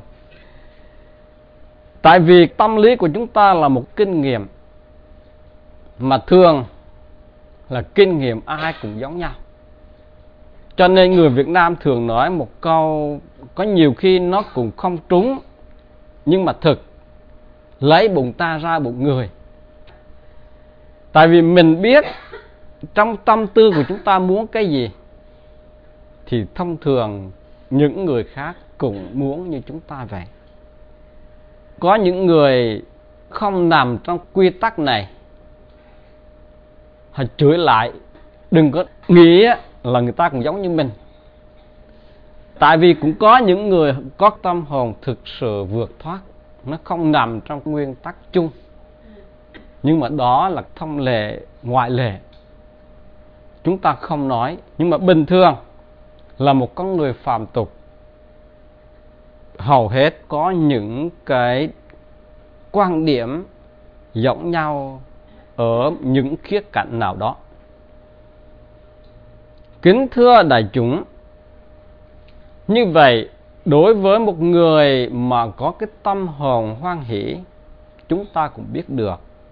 Tại vì tâm lý của chúng ta là một kinh nghiệm, mà thường là kinh nghiệm ai cũng giống nhau. Cho nên người Việt Nam thường nói một câu có nhiều khi nó cũng không trúng, nhưng mà thực: lấy bụng ta ra bụng người. Tại vì mình biết trong tâm tư của chúng ta muốn cái gì, thì thông thường những người khác cũng muốn như chúng ta vậy. Có những người không nằm trong quy tắc này, họ chửi lại, đừng có nghĩ là người ta cũng giống như mình. Tại vì cũng có những người có tâm hồn thực sự vượt thoát, nó không nằm trong nguyên tắc chung. Nhưng mà đó là thông lệ, ngoại lệ. Chúng ta không nói. Nhưng mà bình thường là một con người phàm tục, hầu hết có những cái quan điểm giống nhau ở những khía cạnh nào đó. Kính thưa đại chúng, như vậy đối với một người mà có cái tâm hồn hoan hỷ, chúng ta cũng biết được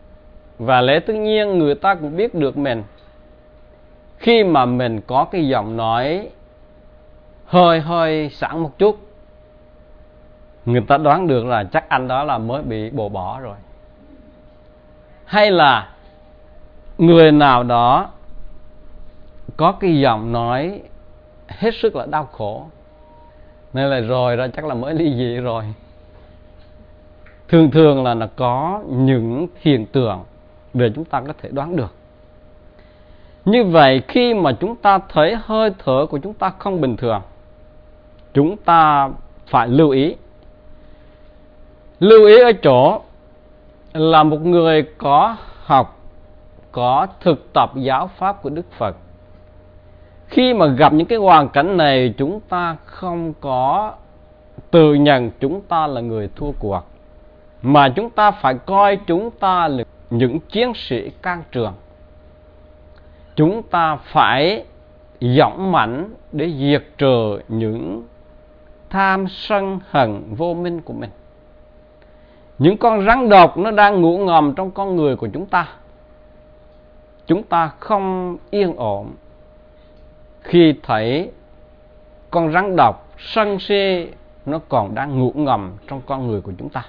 Và lẽ tất nhiên người ta cũng biết được mình. Khi mà mình có cái giọng nói hơi hơi sẵn một chút, người ta đoán được là chắc anh đó là mới bị bồ bỏ rồi. Hay là người nào đó có cái giọng nói hết sức là đau khổ, nên là rồi ra chắc là mới ly dị rồi. Thường thường là nó có những hiện tượng để chúng ta có thể đoán được. Như vậy khi mà chúng ta thấy hơi thở của chúng ta không bình thường, chúng ta phải lưu ý. Lưu ý ở chỗ là một người có học, có thực tập giáo pháp của Đức Phật, khi mà gặp những cái hoàn cảnh này, chúng ta không có tự nhận chúng ta là người thua cuộc, mà chúng ta phải coi chúng ta là những chiến sĩ can trường. Chúng ta phải dũng mãnh để diệt trừ những tham sân hận vô minh của mình. Những con rắn độc nó đang ngủ ngầm trong con người của chúng ta. Chúng ta không yên ổn khi thấy con rắn độc sân si nó còn đang ngủ ngầm trong con người của chúng ta.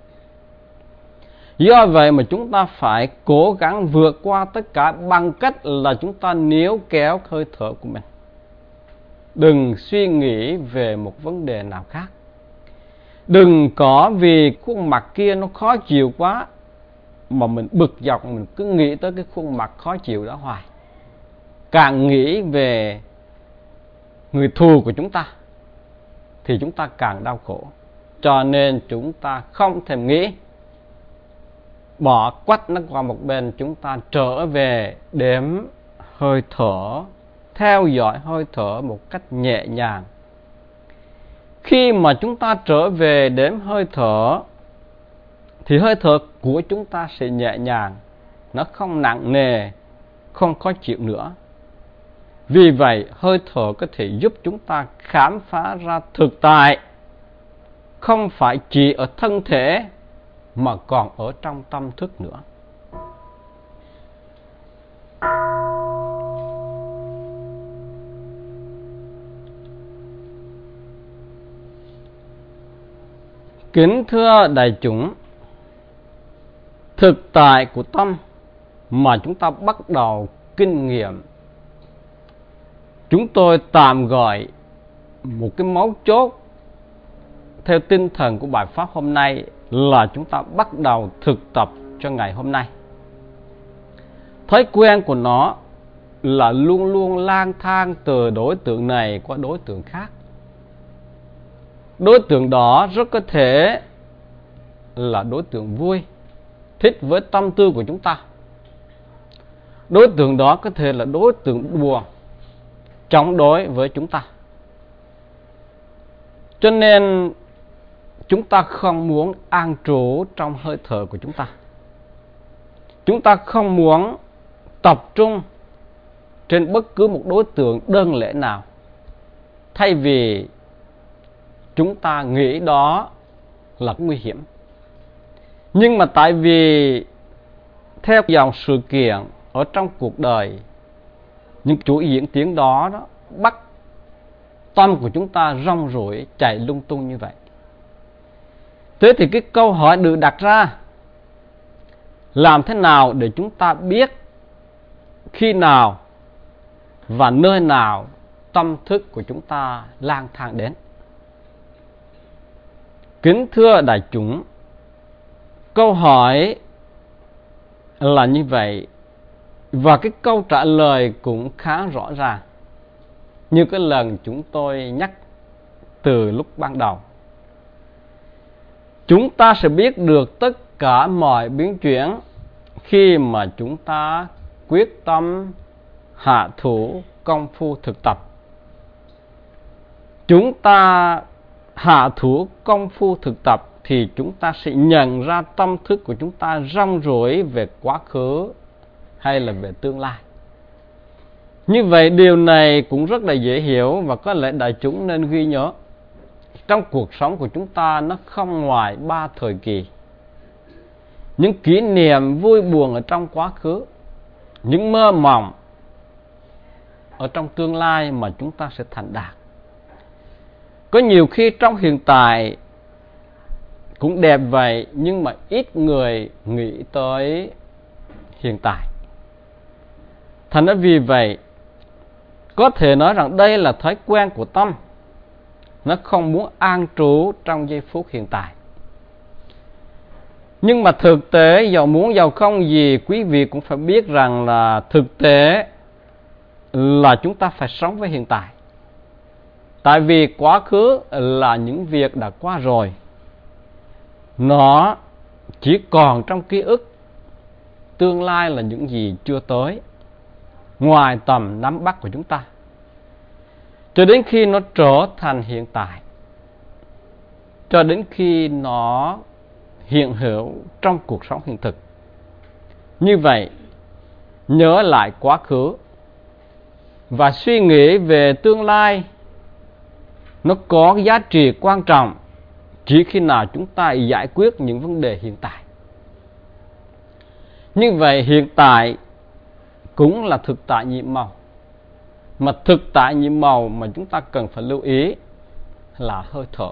Do vậy mà chúng ta phải cố gắng vượt qua tất cả bằng cách là chúng ta níu kéo hơi thở của mình. Đừng suy nghĩ về một vấn đề nào khác. Đừng có vì khuôn mặt kia nó khó chịu quá mà mình bực dọc, mình cứ nghĩ tới cái khuôn mặt khó chịu đó hoài. Càng nghĩ về người thù của chúng ta thì chúng ta càng đau khổ. Cho nên chúng ta không thèm nghĩ, bỏ quách nó qua một bên, chúng ta trở về đếm hơi thở, theo dõi hơi thở một cách nhẹ nhàng. Khi mà chúng ta trở về đếm hơi thở thì hơi thở của chúng ta sẽ nhẹ nhàng, nó không nặng nề, không khó chịu nữa. Vì vậy hơi thở có thể giúp chúng ta khám phá ra thực tại, không phải chỉ ở thân thể mà còn ở trong tâm thức nữa. Kính thưa đại chúng, thực tại của tâm mà chúng ta bắt đầu kinh nghiệm, chúng tôi tạm gọi một cái mấu chốt theo tinh thần của bài pháp hôm nay là chúng ta bắt đầu thực tập cho ngày hôm nay. Thói quen của nó là luôn luôn lang thang từ đối tượng này qua đối tượng khác. Đối tượng đó rất có thể là đối tượng vui, thích với tâm tư của chúng ta. Đối tượng đó có thể là đối tượng buồn, chống đối với chúng ta. Cho nên chúng ta không muốn an trú trong hơi thở của chúng ta. Chúng ta không muốn tập trung trên bất cứ một đối tượng đơn lẻ nào, thay vì chúng ta nghĩ đó là nguy hiểm. Nhưng mà tại vì theo dòng sự kiện ở trong cuộc đời, những chuỗi diễn tiến đó, đó bắt tâm của chúng ta rong ruổi chạy lung tung như vậy. Thế thì cái câu hỏi được đặt ra, làm thế nào để chúng ta biết khi nào và nơi nào tâm thức của chúng ta lang thang đến? Kính thưa đại chúng, câu hỏi là như vậy, và cái câu trả lời cũng khá rõ ràng, như cái lần chúng tôi nhắc từ lúc ban đầu. Chúng ta sẽ biết được tất cả mọi biến chuyển khi mà chúng ta quyết tâm hạ thủ công phu thực tập. Chúng ta hạ thủ công phu thực tập thì chúng ta sẽ nhận ra tâm thức của chúng ta rong ruổi về quá khứ hay là về tương lai. Như vậy điều này cũng rất là dễ hiểu, và có lẽ đại chúng nên ghi nhớ. Trong cuộc sống của chúng ta nó không ngoài ba thời kỳ. những kỷ niệm vui buồn ở trong quá khứ, những mơ mộng ở trong tương lai mà chúng ta sẽ thành đạt. Có nhiều khi trong hiện tại cũng đẹp vậy, nhưng mà ít người nghĩ tới hiện tại. Thành ra vì vậy, có thể nói rằng đây là thói quen của tâm. Nó không muốn an trú trong giây phút hiện tại. Nhưng mà thực tế, dầu muốn dầu không gì, quý vị cũng phải biết rằng là thực tế là chúng ta phải sống với hiện tại. Tại vì quá khứ là những việc đã qua rồi. Nó chỉ còn trong ký ức. Tương lai là những gì chưa tới, ngoài tầm nắm bắt của chúng ta, cho đến khi nó trở thành hiện tại, cho đến khi nó hiện hữu trong cuộc sống hiện thực. Như vậy, nhớ lại quá khứ và suy nghĩ về tương lai, nó có giá trị quan trọng chỉ khi nào chúng ta giải quyết những vấn đề hiện tại. Như vậy, hiện tại cũng là thực tại nhiệm màu. Mà thực tại nhiệm màu mà chúng ta cần phải lưu ý là hơi thở.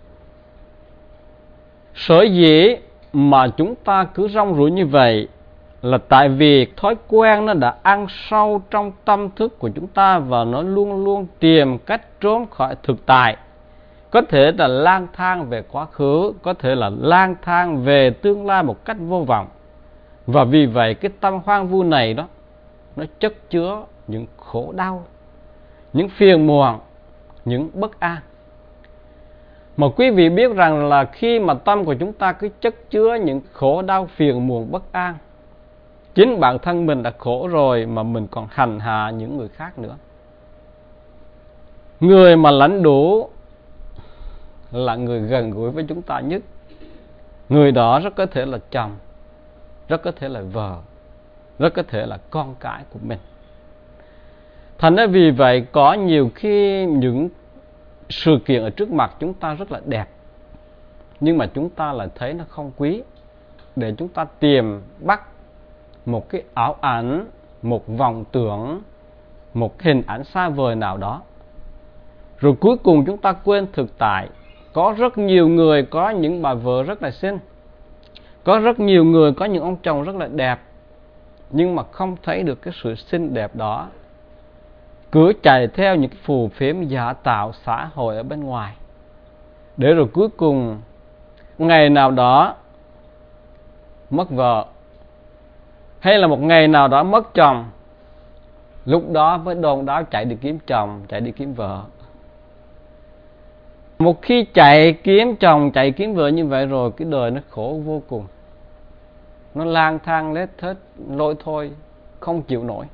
Sở dĩ mà chúng ta cứ rong ruổi như vậy là tại vì thói quen nó đã ăn sâu trong tâm thức của chúng ta, và nó luôn luôn tìm cách trốn khỏi thực tại. Có thể là lang thang về quá khứ, có thể là lang thang về tương lai một cách vô vọng. Và vì vậy cái tâm hoang vu này đó, nó chất chứa những khổ đau, những phiền muộn, những bất an. Mà quý vị biết rằng là khi mà tâm của chúng ta cứ chất chứa những khổ đau, phiền muộn, bất an, chính bản thân mình đã khổ rồi mà mình còn hành hạ những người khác nữa. Người mà lãnh đủ là người gần gũi với chúng ta nhất. Người đó rất có thể là chồng, rất có thể là vợ, rất có thể là con cái của mình. Thành ra vì vậy, có nhiều khi những sự kiện ở trước mặt chúng ta rất là đẹp, nhưng mà chúng ta lại thấy nó không quý, để chúng ta tìm bắt một cái ảo ảnh, một vọng tưởng, một hình ảnh xa vời nào đó. Rồi cuối cùng chúng ta quên thực tại. Có rất nhiều người có những bà vợ rất là xinh, có rất nhiều người có những ông chồng rất là đẹp, nhưng mà không thấy được cái sự xinh đẹp đó, cứ chạy theo những cái phù phiếm giả tạo xã hội ở bên ngoài, để rồi cuối cùng ngày nào đó mất vợ, hay là một ngày nào đó mất chồng, lúc đó mới đôn đáo chạy đi kiếm chồng, chạy đi kiếm vợ. Một khi chạy kiếm chồng, chạy kiếm vợ như vậy rồi, cái đời nó khổ vô cùng. Nó lang thang lết thết, lôi thôi, không chịu nổi.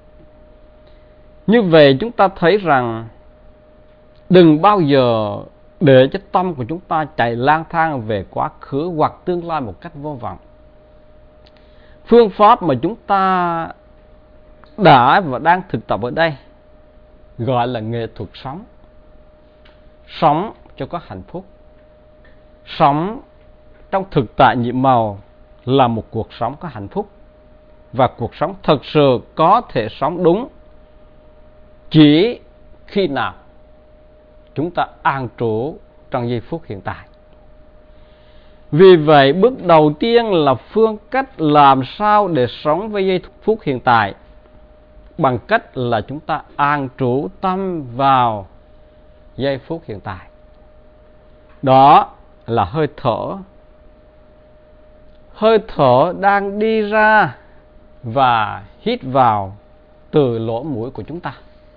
Như vậy chúng ta thấy rằng đừng bao giờ để cho tâm của chúng ta chạy lang thang về quá khứ hoặc tương lai một cách vô vọng. Phương pháp mà chúng ta đã và đang thực tập ở đây gọi là nghệ thuật sống. Sống cho có hạnh phúc, sống trong thực tại nhiệm màu là một cuộc sống có hạnh phúc. Và cuộc sống thật sự có thể sống đúng chỉ khi nào chúng ta an trú trong giây phút hiện tại. Vì vậy, bước đầu tiên là phương cách làm sao để sống với giây phút hiện tại, bằng cách là chúng ta an trú tâm vào giây phút hiện tại. Đó là hơi thở. Hơi thở đang đi ra và hít vào từ lỗ mũi của chúng ta.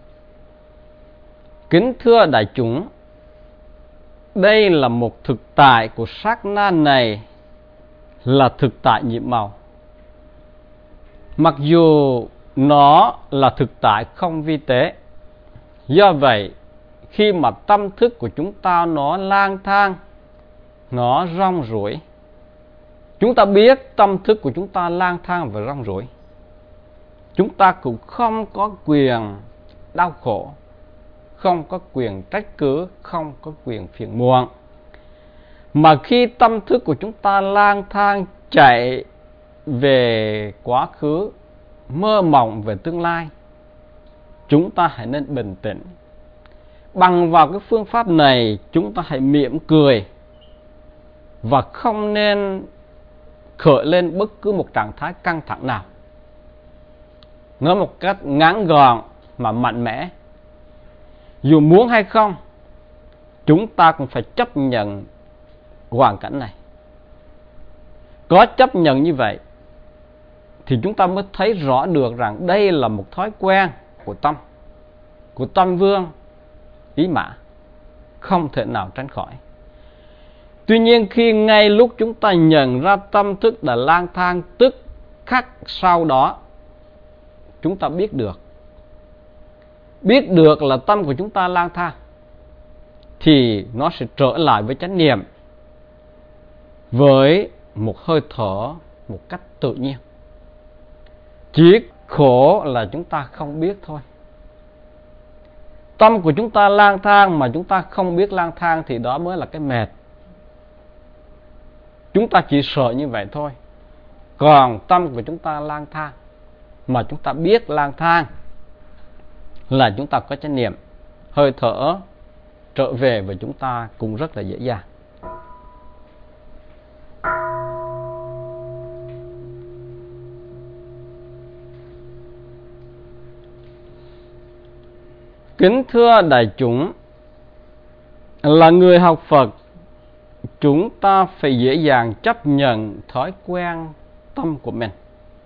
Kính thưa đại chúng, đây là một thực tại của sát na này, là thực tại nhiệm màu. Mặc dù nó là thực tại không vi tế. Do vậy, khi mà tâm thức của chúng ta nó lang thang, nó rong ruổi, chúng ta biết tâm thức của chúng ta lang thang và rong ruổi, chúng ta cũng không có quyền đau khổ, không có quyền trách cứ, không có quyền phiền muộn. Mà khi tâm thức của chúng ta lang thang chạy về quá khứ, mơ mộng về tương lai, chúng ta hãy nên bình tĩnh. Bằng vào cái phương pháp này, chúng ta hãy mỉm cười và không nên khởi lên bất cứ một trạng thái căng thẳng nào. Nói một cách ngắn gọn mà mạnh mẽ, dù muốn hay không, chúng ta cũng phải chấp nhận hoàn cảnh này. Có chấp nhận như vậy thì chúng ta mới thấy rõ được rằng đây là một thói quen của tâm, của tâm vương ý mã, không thể nào tránh khỏi. Tuy nhiên khi ngay lúc chúng ta nhận ra tâm thức đã lang thang, tức khắc sau đó chúng ta biết được biết được là tâm của chúng ta lang thang, thì nó sẽ trở lại với chánh niệm, với một hơi thở một cách tự nhiên. Chỉ khổ là chúng ta không biết thôi. Tâm của chúng ta lang thang mà chúng ta không biết lang thang thì đó mới là cái mệt. Chúng ta chỉ sợ như vậy thôi. Còn tâm của chúng ta lang thang mà chúng ta biết lang thang là chúng ta có chánh niệm, hơi thở trở về với chúng ta cũng rất là dễ dàng. Kính thưa đại chúng, là người học Phật, chúng ta phải dễ dàng chấp nhận thói quen tâm của mình.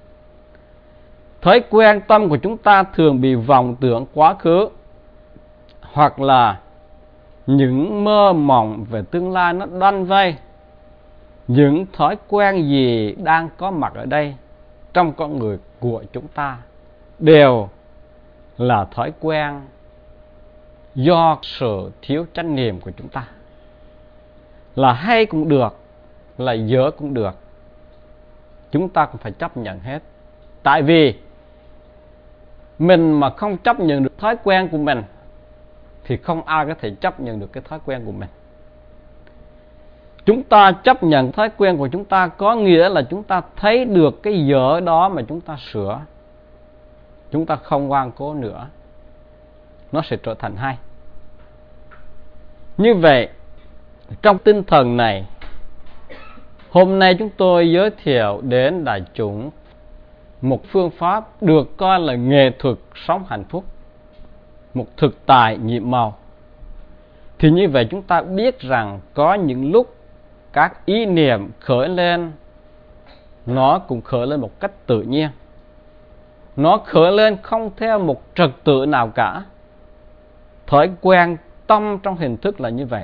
Thói quen tâm của chúng ta thường bị vọng tưởng quá khứ, hoặc là những mơ mộng về tương lai nó đan vây. Những thói quen gì đang có mặt ở đây trong con người của chúng ta đều là thói quen do sự thiếu chánh niệm của chúng ta. Là hay cũng được, là dở cũng được, chúng ta cũng phải chấp nhận hết. Tại vì mình mà không chấp nhận được thói quen của mình thì không ai có thể chấp nhận được cái thói quen của mình. Chúng ta chấp nhận thói quen của chúng ta có nghĩa là chúng ta thấy được cái dở đó mà chúng ta sửa. Chúng ta không ngoan cố nữa, nó sẽ trở thành hay. Như vậy, trong tinh thần này, hôm nay chúng tôi giới thiệu đến đại chúng một phương pháp được coi là nghệ thuật sống hạnh phúc, một thực tại nhiệm màu. Thì như vậy chúng ta biết rằng có những lúc các ý niệm khởi lên, nó cũng khởi lên một cách tự nhiên. Nó khởi lên không theo một trật tự nào cả. Thói quen tâm trong hình thức là như vậy.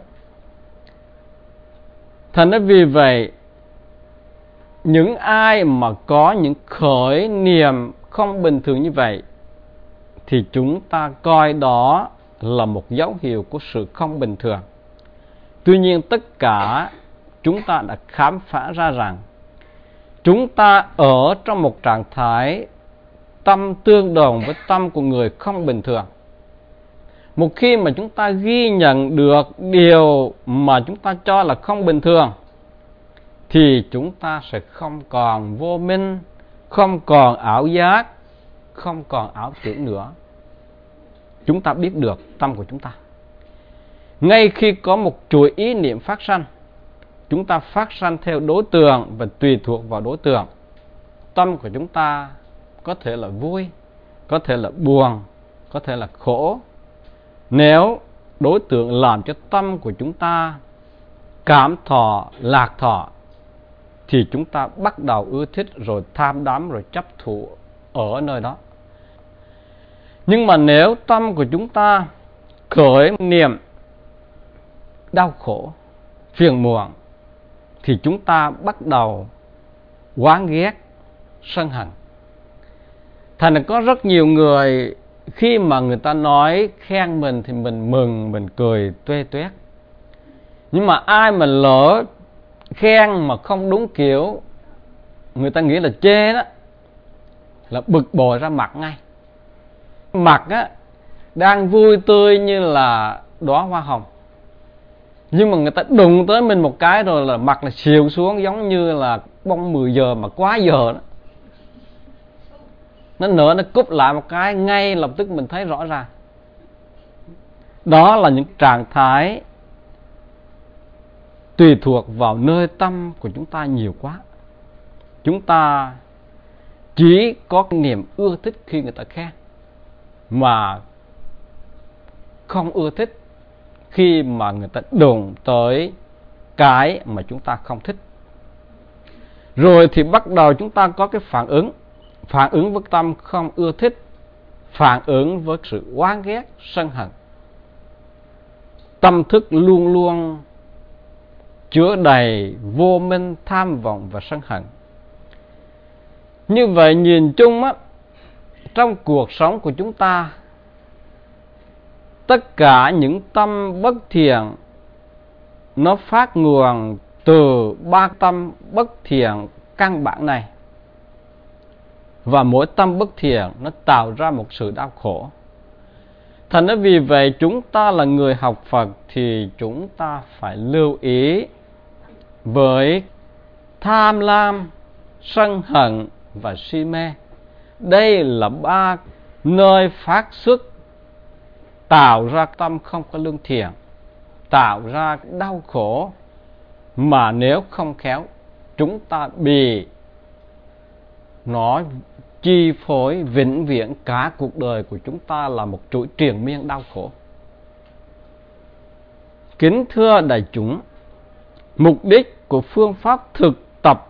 Thành ra vì vậy, những ai mà có những khởi niệm không bình thường như vậy thì chúng ta coi đó là một dấu hiệu của sự không bình thường. Tuy nhiên tất cả chúng ta đã khám phá ra rằng chúng ta ở trong một trạng thái tâm tương đồng với tâm của người không bình thường. Một khi mà chúng ta ghi nhận được điều mà chúng ta cho là không bình thường thì chúng ta sẽ không còn vô minh, không còn ảo giác, không còn ảo tưởng nữa. Chúng ta biết được tâm của chúng ta. Ngay khi có một chuỗi ý niệm phát sanh, chúng ta phát sanh theo đối tượng và tùy thuộc vào đối tượng. Tâm của chúng ta có thể là vui, có thể là buồn, có thể là khổ. Nếu đối tượng làm cho tâm của chúng ta cảm thọ, lạc thọ thì chúng ta bắt đầu ưa thích, rồi tham đắm, rồi chấp thụ ở nơi đó. Nhưng mà nếu tâm của chúng ta khởi niệm đau khổ, phiền muộn thì chúng ta bắt đầu oán ghét, sân hận. Thành ra có rất nhiều người khi mà người ta nói khen mình thì mình mừng, mình cười tuê tuét. Nhưng mà ai mà lỡ khen mà không đúng kiểu, người ta nghĩ là chê đó, là bực bội ra mặt ngay. Mặt á đang vui tươi như là đóa hoa hồng, nhưng mà người ta đụng tới mình một cái rồi là mặt là xìu xuống, giống như là bông mười giờ mà quá giờ đó. Nó nữa nó cúp lại một cái, ngay lập tức mình thấy rõ ràng. Đó là những trạng thái tùy thuộc vào nơi tâm của chúng ta nhiều quá. Chúng ta chỉ có niềm ưa thích khi người ta khen, mà không ưa thích khi mà người ta đụng tới cái mà chúng ta không thích. Rồi thì bắt đầu chúng ta có cái phản ứng. Phản ứng với tâm không ưa thích, phản ứng với sự oán ghét, sân hận. Tâm thức luôn luôn chứa đầy vô minh, tham vọng và sân hận. Như vậy nhìn chung á, trong cuộc sống của chúng ta, tất cả những tâm bất thiện nó phát nguồn từ ba tâm bất thiện căn bản này. Và mỗi tâm bất thiện nó tạo ra một sự đau khổ. Thành ra vì vậy chúng ta là người học Phật thì chúng ta phải lưu ý với tham lam, sân hận và si mê. Đây là ba nơi phát xuất tạo ra tâm không có lương thiện, tạo ra đau khổ, mà nếu không khéo chúng ta bị nó chi phối vĩnh viễn cả cuộc đời của chúng ta là một chuỗi triền miên đau khổ. Kính thưa đại chúng, mục đích của phương pháp thực tập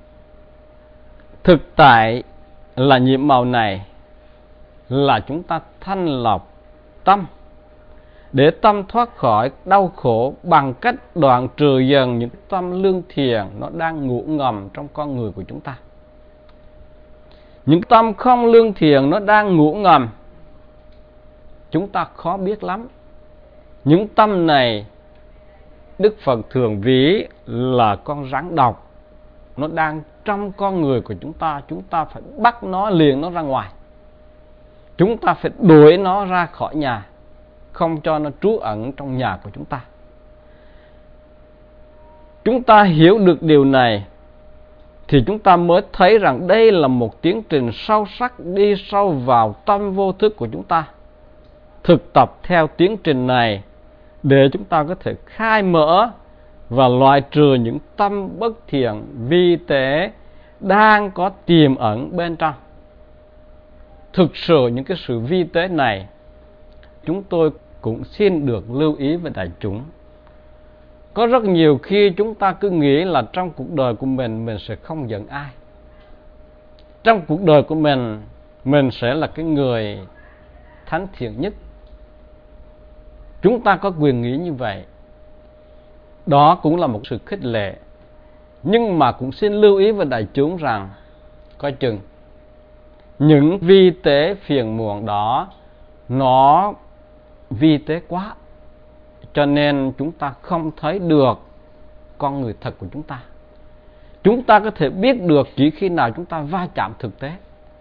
thực tại là nhiệm màu này là chúng ta thanh lọc tâm, để tâm thoát khỏi đau khổ bằng cách đoạn trừ dần những tâm lương thiện nó đang ngủ ngầm trong con người của chúng ta. Những tâm không lương thiện nó đang ngủ ngầm, chúng ta khó biết lắm. Những tâm này Đức Phật thường ví là con rắn độc, nó đang trong con người của chúng ta. Chúng ta phải bắt nó liền nó ra ngoài. Chúng ta phải đuổi nó ra khỏi nhà, không cho nó trú ẩn trong nhà của chúng ta. Chúng ta hiểu được điều này thì chúng ta mới thấy rằng đây là một tiến trình sâu sắc đi sâu vào tâm vô thức của chúng ta. Thực tập theo tiến trình này để chúng ta có thể khai mở và loại trừ những tâm bất thiện vi tế đang có tiềm ẩn bên trong. Thực sự những cái sự vi tế này chúng tôi cũng xin được lưu ý với đại chúng. Có rất nhiều khi chúng ta cứ nghĩ là trong cuộc đời của mình, mình sẽ không giận ai. Trong cuộc đời của mình, mình sẽ là cái người thánh thiện nhất. Chúng ta có quyền nghĩ như vậy. Đó cũng là một sự khích lệ. Nhưng mà cũng xin lưu ý với đại chúng rằng, coi chừng, những vi tế phiền muộn đó, nó vi tế quá, cho nên chúng ta không thấy được con người thật của chúng ta. Chúng ta có thể biết được chỉ khi nào chúng ta va chạm thực tế.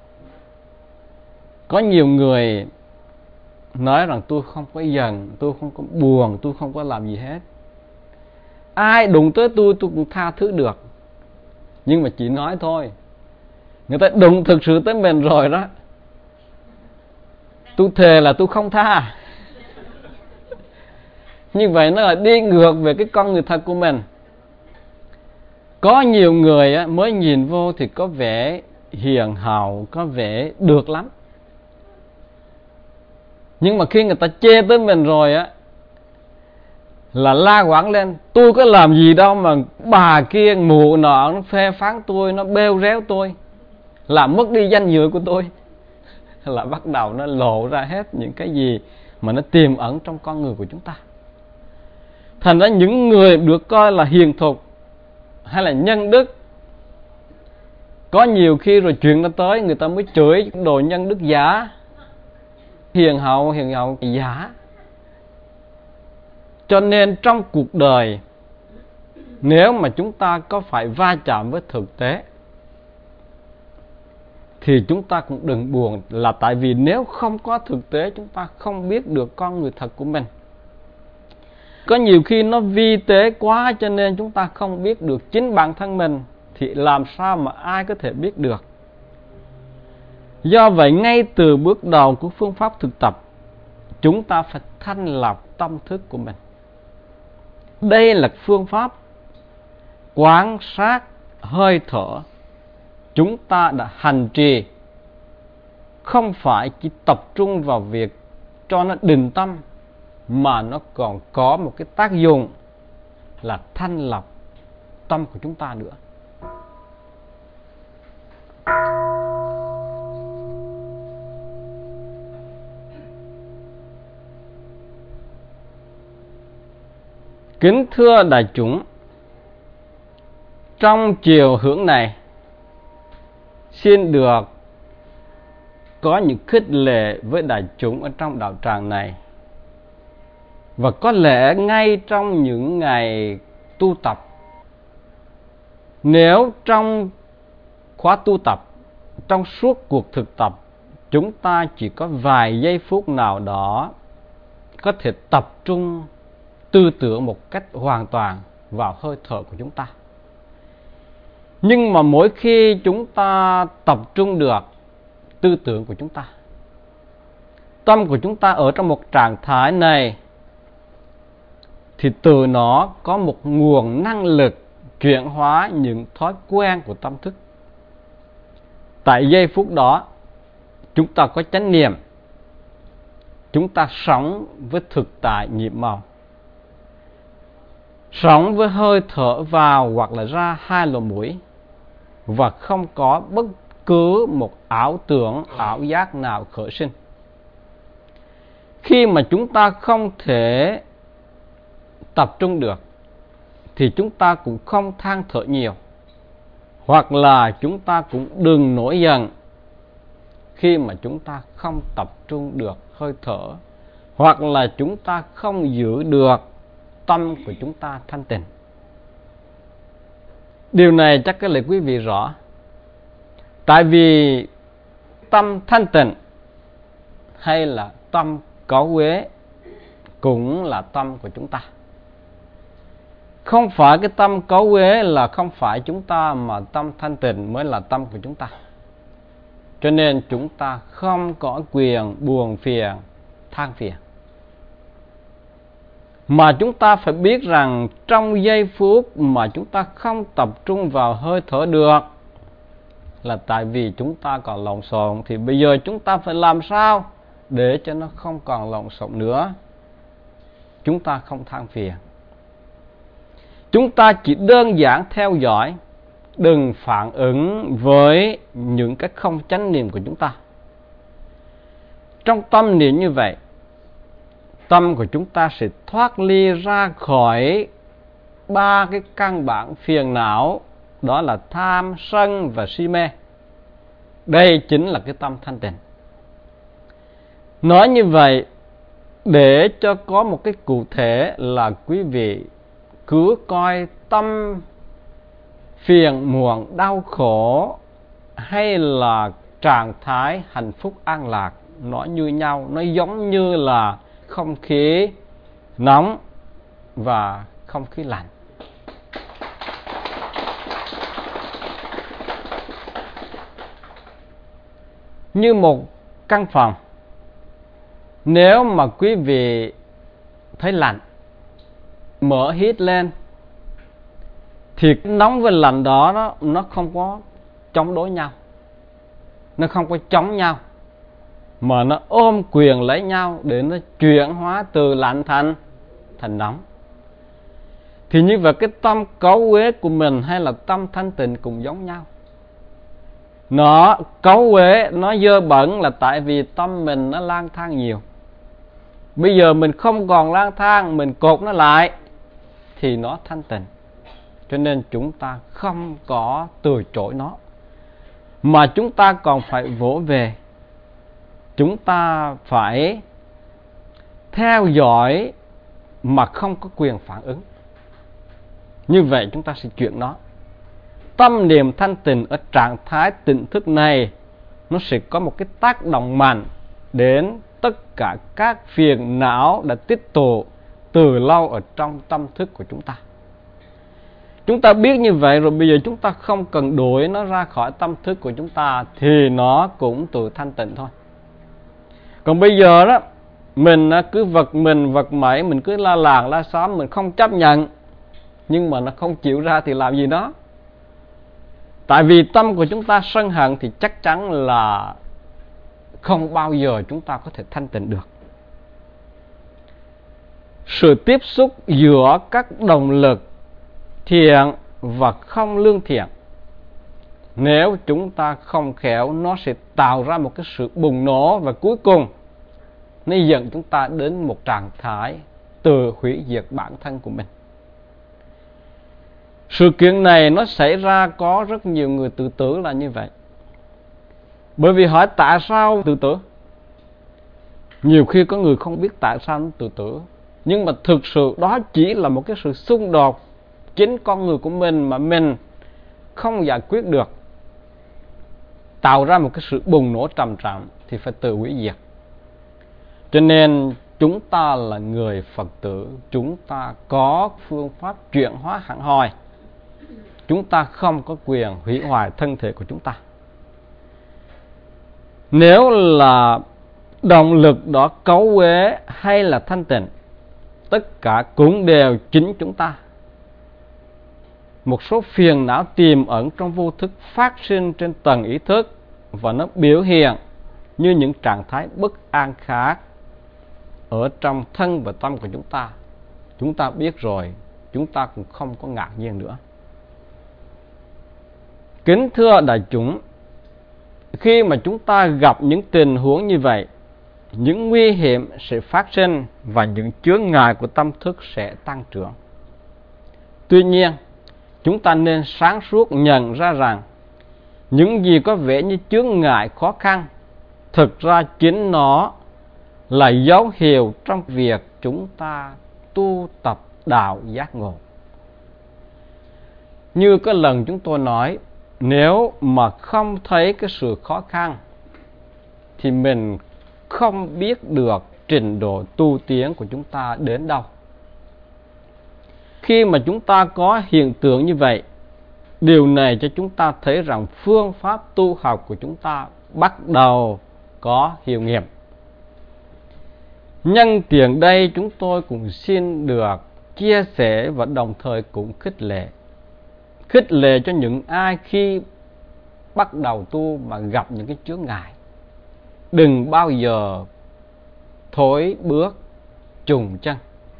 Có nhiều người nói rằng tôi không có giận, tôi không có buồn, tôi không có làm gì hết. Ai đụng tới tôi, tôi cũng tha thứ được. Nhưng mà chỉ nói thôi. Người ta đụng thực sự tới mình rồi đó, tôi thề là tôi không tha. Như vậy nó là đi ngược về cái con người thật của mình. Có nhiều người á, mới nhìn vô thì có vẻ hiền hậu, có vẻ được lắm. Nhưng mà khi người ta chê tới mình rồi á, là la quảng lên. Tôi có làm gì đâu mà bà kia mụ nọ nó phê phán tôi, nó bêu réo tôi, làm mất đi danh dự của tôi. Là bắt đầu nó lộ ra hết những cái gì mà nó tiềm ẩn trong con người của chúng ta. Thành ra những người được coi là hiền thục hay là nhân đức, có nhiều khi rồi chuyện nó tới, người ta mới chửi đồ nhân đức giả, hiền hậu, hiền hậu giả. Cho nên trong cuộc đời, nếu mà chúng ta có phải va chạm với thực tế, thì chúng ta cũng đừng buồn, là tại vì nếu không có thực tế, chúng ta không biết được con người thật của mình. Có nhiều khi nó vi tế quá, cho nên chúng ta không biết được chính bản thân mình. thì làm sao mà ai có thể biết được. Do vậy, ngay từ bước đầu của phương pháp thực tập, chúng ta phải thanh lọc tâm thức của mình. Đây là phương pháp quan sát hơi thở. Chúng ta đã hành trì, không phải chỉ tập trung vào việc cho nó định tâm, mà nó còn có một cái tác dụng là thanh lọc tâm của chúng ta nữa. Kính thưa đại chúng, trong chiều hướng này, xin được có những khích lệ với đại chúng ở trong đạo tràng này. Và có lẽ ngay trong những ngày tu tập, nếu trong khóa tu tập, trong suốt cuộc thực tập, chúng ta chỉ có vài giây phút nào đó có thể tập trung tư tưởng một cách hoàn toàn vào hơi thở của chúng ta. Nhưng mà mỗi khi chúng ta tập trung được tư tưởng của chúng ta, tâm của chúng ta ở trong một trạng thái này, thì từ nó có một nguồn năng lực chuyển hóa những thói quen của tâm thức. Tại giây phút đó, chúng ta có chánh niệm, chúng ta sống với thực tại nhiệm màu, sống với hơi thở vào hoặc là ra hai lỗ mũi, và không có bất cứ một ảo tưởng, ảo giác nào khởi sinh. Khi mà chúng ta không thể tập trung được, thì chúng ta cũng không than thở nhiều, hoặc là chúng ta cũng đừng nổi giận khi mà chúng ta không tập trung được hơi thở, hoặc là chúng ta không giữ được tâm của chúng ta thanh tịnh. Điều này chắc có lẽ quý vị rõ. Tại vì tâm thanh tịnh hay là tâm có uế cũng là tâm của chúng ta. Không phải cái tâm có uế là không phải chúng ta, mà tâm thanh tịnh mới là tâm của chúng ta. Cho nên chúng ta không có quyền buồn phiền, than phiền. Mà chúng ta phải biết rằng trong giây phút mà chúng ta không tập trung vào hơi thở được là tại vì chúng ta còn lộn xộn. Thì bây giờ chúng ta phải làm sao để cho nó không còn lộn xộn nữa. Chúng ta không than phiền. Chúng ta chỉ đơn giản theo dõi, đừng phản ứng với những cái không chánh niệm của chúng ta. Trong tâm niệm như vậy, tâm của chúng ta sẽ thoát ly ra khỏi ba cái căn bản phiền não, đó là tham, sân và si mê. Đây chính là cái tâm thanh tịnh. Nói như vậy để cho có một cái cụ thể là quý vị cứ coi tâm phiền muộn, đau khổ hay là trạng thái hạnh phúc an lạc, nó như nhau, nó giống như là không khí nóng và không khí lạnh. Như một căn phòng, nếu mà quý vị thấy lạnh, mở hít lên, thì nóng với lạnh đó, đó nó không có chống đối nhau, nó không có chống nhau, mà nó ôm quyền lấy nhau để nó chuyển hóa từ lạnh thành thành nóng. Thì như vậy cái tâm cấu uế của mình hay là tâm thanh tịnh cũng giống nhau. Nó cấu uế, nó dơ bẩn là tại vì tâm mình nó lang thang nhiều. Bây giờ mình không còn lang thang, mình cột nó lại thì nó thanh tịnh. Cho nên chúng ta không có từ chối nó, mà chúng ta còn phải vỗ về. Chúng ta phải theo dõi mà không có quyền phản ứng. Như vậy chúng ta sẽ chuyển nó. Tâm niệm thanh tịnh ở trạng thái tỉnh thức này, nó sẽ có một cái tác động mạnh đến tất cả các phiền não đã tích tụ từ lâu ở trong tâm thức của chúng ta. Chúng ta biết như vậy rồi, bây giờ chúng ta không cần đuổi nó ra khỏi tâm thức của chúng ta thì nó cũng tự thanh tịnh thôi. Còn bây giờ đó, mình cứ vật mình, vật mẩy, mình cứ la làng, la xóm, mình không chấp nhận, nhưng mà nó không chịu ra thì làm gì đó. Tại vì tâm của chúng ta sân hận thì chắc chắn là không bao giờ chúng ta có thể thanh tịnh được. Sự tiếp xúc giữa các động lực thiện và không lương thiện, nếu chúng ta không khéo, nó sẽ tạo ra một cái sự bùng nổ, và cuối cùng nó dẫn chúng ta đến một trạng thái tự hủy diệt bản thân của mình. Sự kiện này nó xảy ra, có rất nhiều người tự tử là như vậy. Bởi vì hỏi tại sao tự tử? Nhiều khi có người không biết tại sao nó tự tử, nhưng mà thực sự đó chỉ là một cái sự xung đột chính con người của mình mà mình không giải quyết được, tạo ra một cái sự bùng nổ trầm trọng thì phải tự hủy diệt. Cho nên chúng ta là người Phật tử, chúng ta có phương pháp chuyển hóa hẳn hoi. Chúng ta không có quyền hủy hoại thân thể của chúng ta. Nếu là động lực đó cấu uế hay là thanh tịnh, tất cả cũng đều chính chúng ta. Một số phiền não tiềm ẩn trong vô thức phát sinh trên tầng ý thức, và nó biểu hiện như những trạng thái bất an khác ở trong thân và tâm của chúng ta. Chúng ta biết rồi, chúng ta cũng không có ngạc nhiên nữa. Kính thưa đại chúng, khi mà chúng ta gặp những tình huống như vậy, những nguy hiểm sẽ phát sinh và những chướng ngại của tâm thức sẽ tăng trưởng. Tuy nhiên, chúng ta nên sáng suốt nhận ra rằng những gì có vẻ như chướng ngại khó khăn, thực ra chính nó là dấu hiệu trong việc chúng ta tu tập đạo giác ngộ. Như cái lần chúng tôi nói, nếu mà không thấy cái sự khó khăn thì mình không biết được trình độ tu tiến của chúng ta đến đâu. Khi mà chúng ta có hiện tượng như vậy, điều này cho chúng ta thấy rằng phương pháp tu học của chúng ta bắt đầu có hiệu nghiệm. Nhân tiện đây, chúng tôi cũng xin được chia sẻ và đồng thời cũng khích lệ. Khích lệ cho những ai khi bắt đầu tu mà gặp những cái chướng ngại. Đừng bao giờ thối bước chùng chân.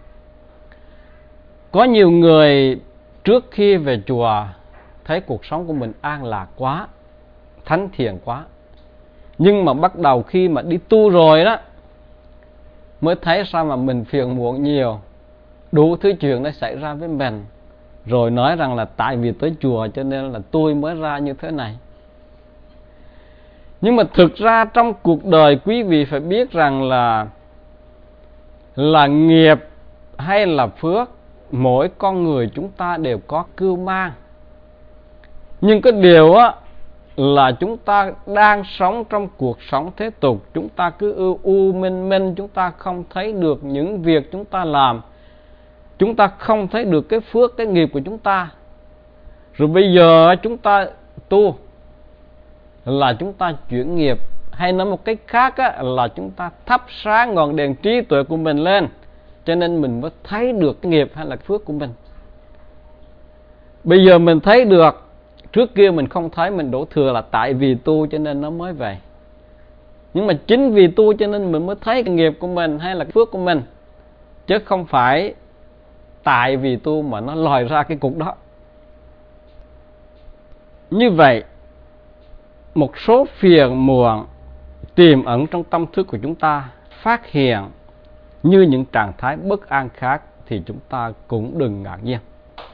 Có nhiều người trước khi về chùa thấy cuộc sống của mình an lạc quá, thánh thiện quá, nhưng mà bắt đầu khi mà đi tu rồi đó mới thấy sao mà mình phiền muộn nhiều, đủ thứ chuyện nó xảy ra với mình, rồi nói rằng là tại vì tới chùa cho nên là tôi mới ra như thế này. Nhưng mà thực ra trong cuộc đời quý vị phải biết rằng là là nghiệp hay là phước, mỗi con người chúng ta đều có cưu mang. Nhưng cái điều á là chúng ta đang sống trong cuộc sống thế tục, chúng ta cứ ưu u minh minh, chúng ta không thấy được những việc chúng ta làm, chúng ta không thấy được cái phước, cái nghiệp của chúng ta. Rồi bây giờ chúng ta tu là chúng ta chuyển nghiệp, hay nói một cách khác á, là chúng ta thắp sáng ngọn đèn trí tuệ của mình lên, cho nên mình mới thấy được cái nghiệp hay là phước của mình. Bây giờ mình thấy được, trước kia mình không thấy, mình đổ thừa là tại vì tu cho nên nó mới về. Nhưng mà chính vì tu cho nên mình mới thấy cái nghiệp của mình hay là phước của mình, chứ không phải tại vì tu mà nó lòi ra cái cục đó. Như vậy, một số phiền muộn tiềm ẩn trong tâm thức của chúng ta phát hiện như những trạng thái bất an khác thì chúng ta cũng đừng ngạc nhiên.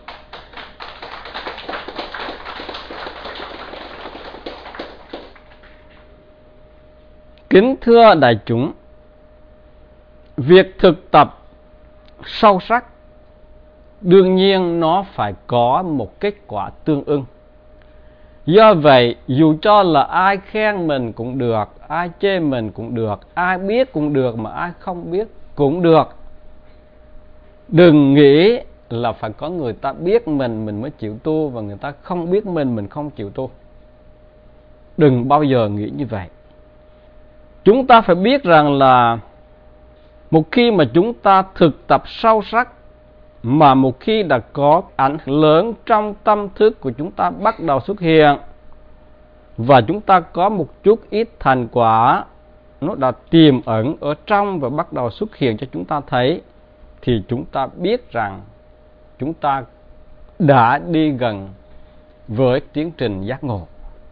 Kính thưa đại chúng, việc thực tập sâu sắc đương nhiên nó phải có một kết quả tương ưng. Do vậy, dù cho là ai khen mình cũng được, ai chê mình cũng được, ai biết cũng được, mà ai không biết cũng được, đừng nghĩ là phải có người ta biết mình, mình mới chịu tu, và người ta không biết mình, mình không chịu tu. Đừng bao giờ nghĩ như vậy. Chúng ta phải biết rằng là một khi mà chúng ta thực tập sâu sắc, mà một khi đã có ảnh hưởng lớn trong tâm thức của chúng ta bắt đầu xuất hiện, và chúng ta có một chút ít thành quả nó đã tiềm ẩn ở trong và bắt đầu xuất hiện cho chúng ta thấy, thì chúng ta biết rằng chúng ta đã đi gần với tiến trình giác ngộ.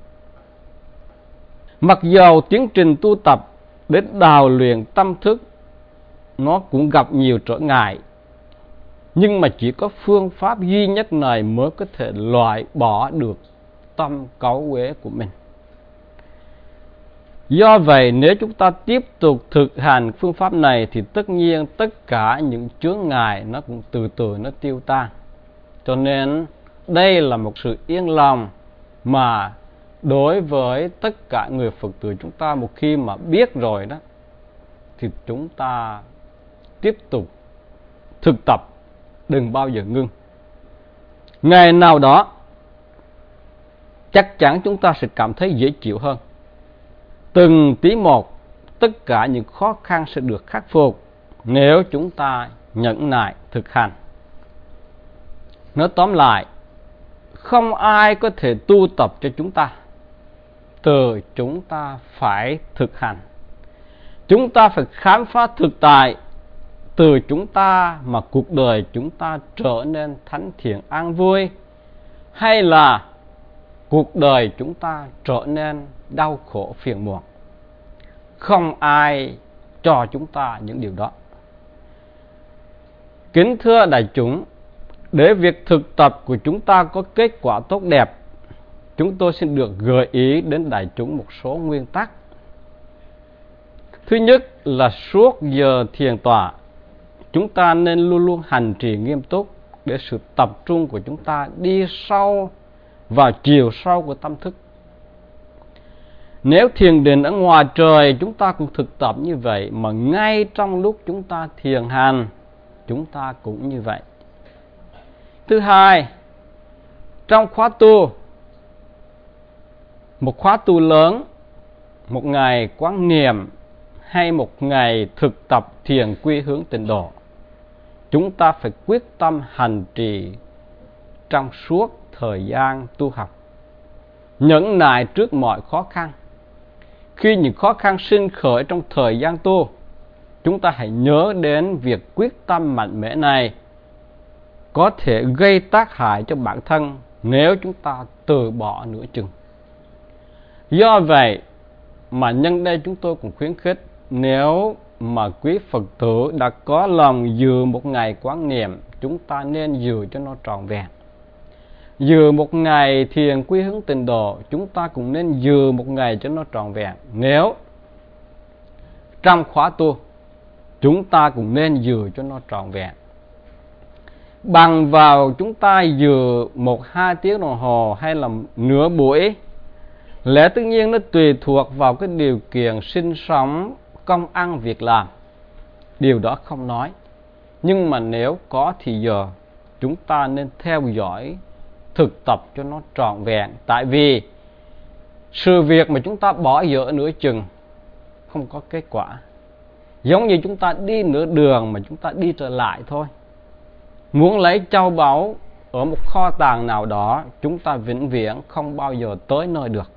Mặc dầu tiến trình tu tập để đào luyện tâm thức nó cũng gặp nhiều trở ngại, nhưng mà chỉ có phương pháp duy nhất này mới có thể loại bỏ được tâm cáu uế của mình. Do vậy, nếu chúng ta tiếp tục thực hành phương pháp này thì tất nhiên tất cả những chướng ngại nó cũng từ từ nó tiêu tan. Cho nên đây là một sự yên lòng mà đối với tất cả người Phật tử chúng ta, một khi mà biết rồi đó thì chúng ta tiếp tục thực tập, đừng bao giờ ngưng. Ngày nào đó chắc chắn chúng ta sẽ cảm thấy dễ chịu hơn. Từng tí một, tất cả những khó khăn sẽ được khắc phục nếu chúng ta nhẫn nại thực hành. Nói tóm lại, không ai có thể tu tập cho chúng ta, từ chúng ta phải thực hành. Chúng ta phải khám phá thực tại, từ chúng ta mà cuộc đời chúng ta trở nên thánh thiện an vui, hay là cuộc đời chúng ta trở nên đau khổ phiền muộn. Không ai cho chúng ta những điều đó. Kính thưa đại chúng, để việc thực tập của chúng ta có kết quả tốt đẹp, chúng tôi xin được gợi ý đến đại chúng một số nguyên tắc. Thứ nhất là suốt giờ thiền tọa, chúng ta nên luôn luôn hành trì nghiêm túc để sự tập trung của chúng ta đi sâu vào chiều sâu của tâm thức. Nếu thiền định ở ngoài trời chúng ta cũng thực tập như vậy, mà ngay trong lúc chúng ta thiền hành chúng ta cũng như vậy. Thứ hai, trong khóa tu, một khóa tu lớn, một ngày quán niệm hay một ngày thực tập thiền quy hướng tịnh độ, chúng ta phải quyết tâm hành trì trong suốt thời gian tu học, nhẫn nại trước mọi khó khăn. Khi những khó khăn sinh khởi trong thời gian tu, chúng ta hãy nhớ đến việc quyết tâm mạnh mẽ này có thể gây tác hại cho bản thân nếu chúng ta từ bỏ nửa chừng. Do vậy mà nhân đây chúng tôi cũng khuyến khích, nếu mà quý Phật tử đã có lòng dự một ngày quán niệm, chúng ta nên dự cho nó trọn vẹn. Dự một ngày thiền quy hướng tịnh độ, chúng ta cũng nên dự một ngày cho nó trọn vẹn. Nếu trong khóa tu, chúng ta cũng nên dự cho nó trọn vẹn. Bằng vào chúng ta dự một hai tiếng đồng hồ hay là nửa buổi, lẽ tất nhiên nó tùy thuộc vào cái điều kiện sinh sống, công ăn, việc làm. Điều đó không nói. Nhưng mà nếu có thì giờ, chúng ta nên theo dõi, thực tập cho nó trọn vẹn. Tại vì sự việc mà chúng ta bỏ dở nửa chừng không có kết quả. Giống như chúng ta đi nửa đường mà chúng ta đi trở lại thôi. Muốn lấy châu báu ở một kho tàng nào đó, chúng ta vĩnh viễn không bao giờ tới nơi được.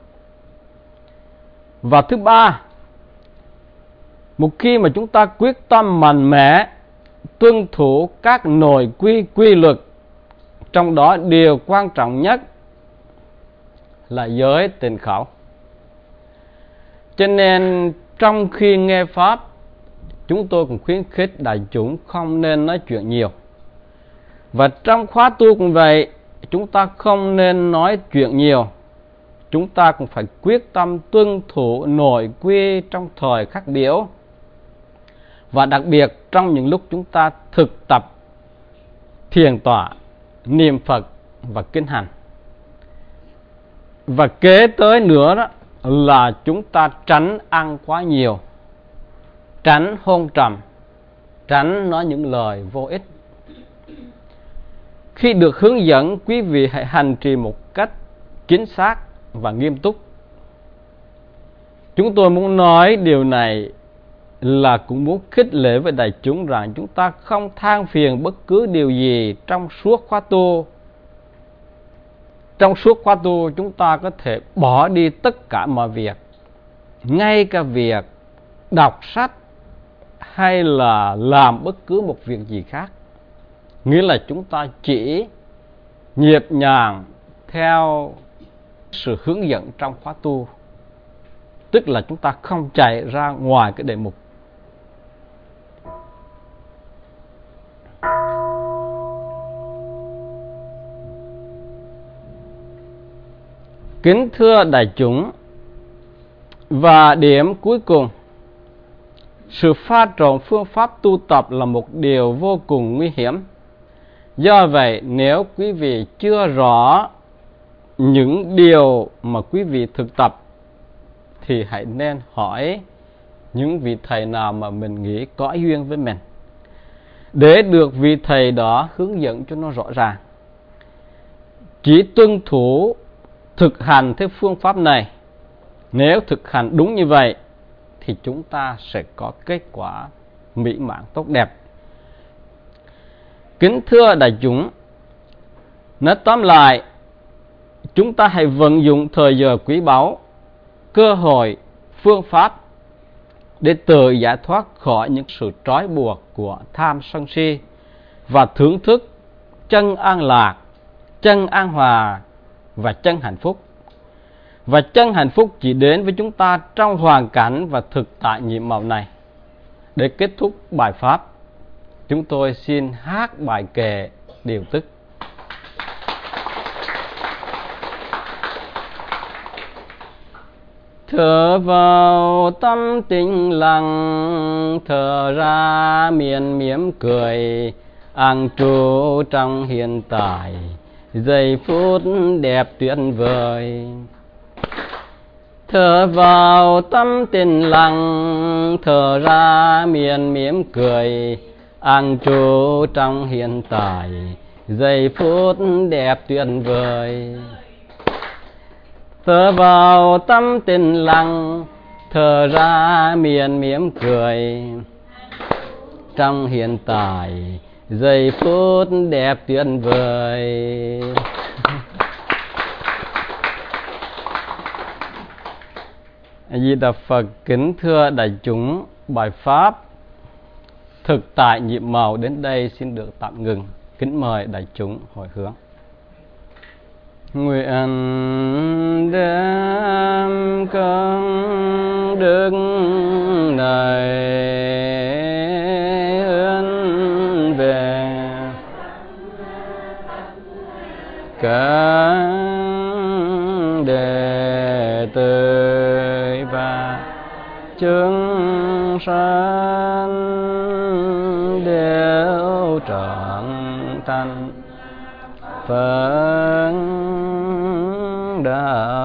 Và thứ ba, một khi mà chúng ta quyết tâm mạnh mẽ tuân thủ các nội quy quy luật, trong đó điều quan trọng nhất là giới tịnh khẩu. Cho nên trong khi nghe Pháp, chúng tôi cũng khuyến khích đại chúng không nên nói chuyện nhiều. Và trong khóa tu cũng vậy, chúng ta không nên nói chuyện nhiều. Chúng ta cũng phải quyết tâm tuân thủ nội quy trong thời khắc biểu. Và đặc biệt trong những lúc chúng ta thực tập thiền tọa, niệm Phật và kinh hành. Và kế tới nữa đó là chúng ta tránh ăn quá nhiều, tránh hôn trầm, tránh nói những lời vô ích. Khi được hướng dẫn, quý vị hãy hành trì một cách chính xác và nghiêm túc. Chúng tôi muốn nói điều này là cũng muốn khích lệ với đại chúng rằng chúng ta không than phiền bất cứ điều gì trong suốt khóa tu. Trong suốt khóa tu, chúng ta có thể bỏ đi tất cả mọi việc, ngay cả việc đọc sách hay là làm bất cứ một việc gì khác. Nghĩa là chúng ta chỉ nhịp nhàng theo sự hướng dẫn trong khóa tu, tức là chúng ta không chạy ra ngoài cái đề mục. Kính thưa đại chúng, và điểm cuối cùng, sự pha trộn phương pháp tu tập là một điều vô cùng nguy hiểm. Do vậy, nếu quý vị chưa rõ những điều mà quý vị thực tập, thì hãy nên hỏi những vị thầy nào mà mình nghĩ có duyên với mình, để được vị thầy đó hướng dẫn cho nó rõ ràng. Chỉ tuân thủ thực hành theo phương pháp này, nếu thực hành đúng như vậy thì chúng ta sẽ có kết quả mỹ mãn tốt đẹp. Kính thưa đại chúng, nói tóm lại, chúng ta hãy vận dụng thời giờ quý báu, cơ hội, phương pháp để tự giải thoát khỏi những sự trói buộc của tham sân si và thưởng thức chân an lạc, chân an hòa và chân hạnh phúc. Và chân hạnh phúc chỉ đến với chúng ta trong hoàn cảnh và thực tại nhiệm màu này. Để kết thúc bài pháp, chúng tôi xin hát bài kệ điều tức. Thở vào tâm tĩnh lặng, thở ra miền mỉm cười, an trú trong hiện tại, giây phút đẹp tuyệt vời. Thở vào tâm tĩnh lặng, thở ra miền mỉm cười, an trú trong hiện tại, giây phút đẹp tuyệt vời. Thở vào tâm tĩnh lặng, thở ra miền mỉm cười, trong hiện tại, giây phút đẹp tuyệt vời. A Di Đà Phật. Kính thưa đại chúng, bài pháp thực tại nhiệm màu đến đây xin được tạm ngừng. Kính mời đại chúng hồi hướng. Nguyện đem công đức này hướng về các đệ tử và chúng sanh đều trọn thành Phật đạo.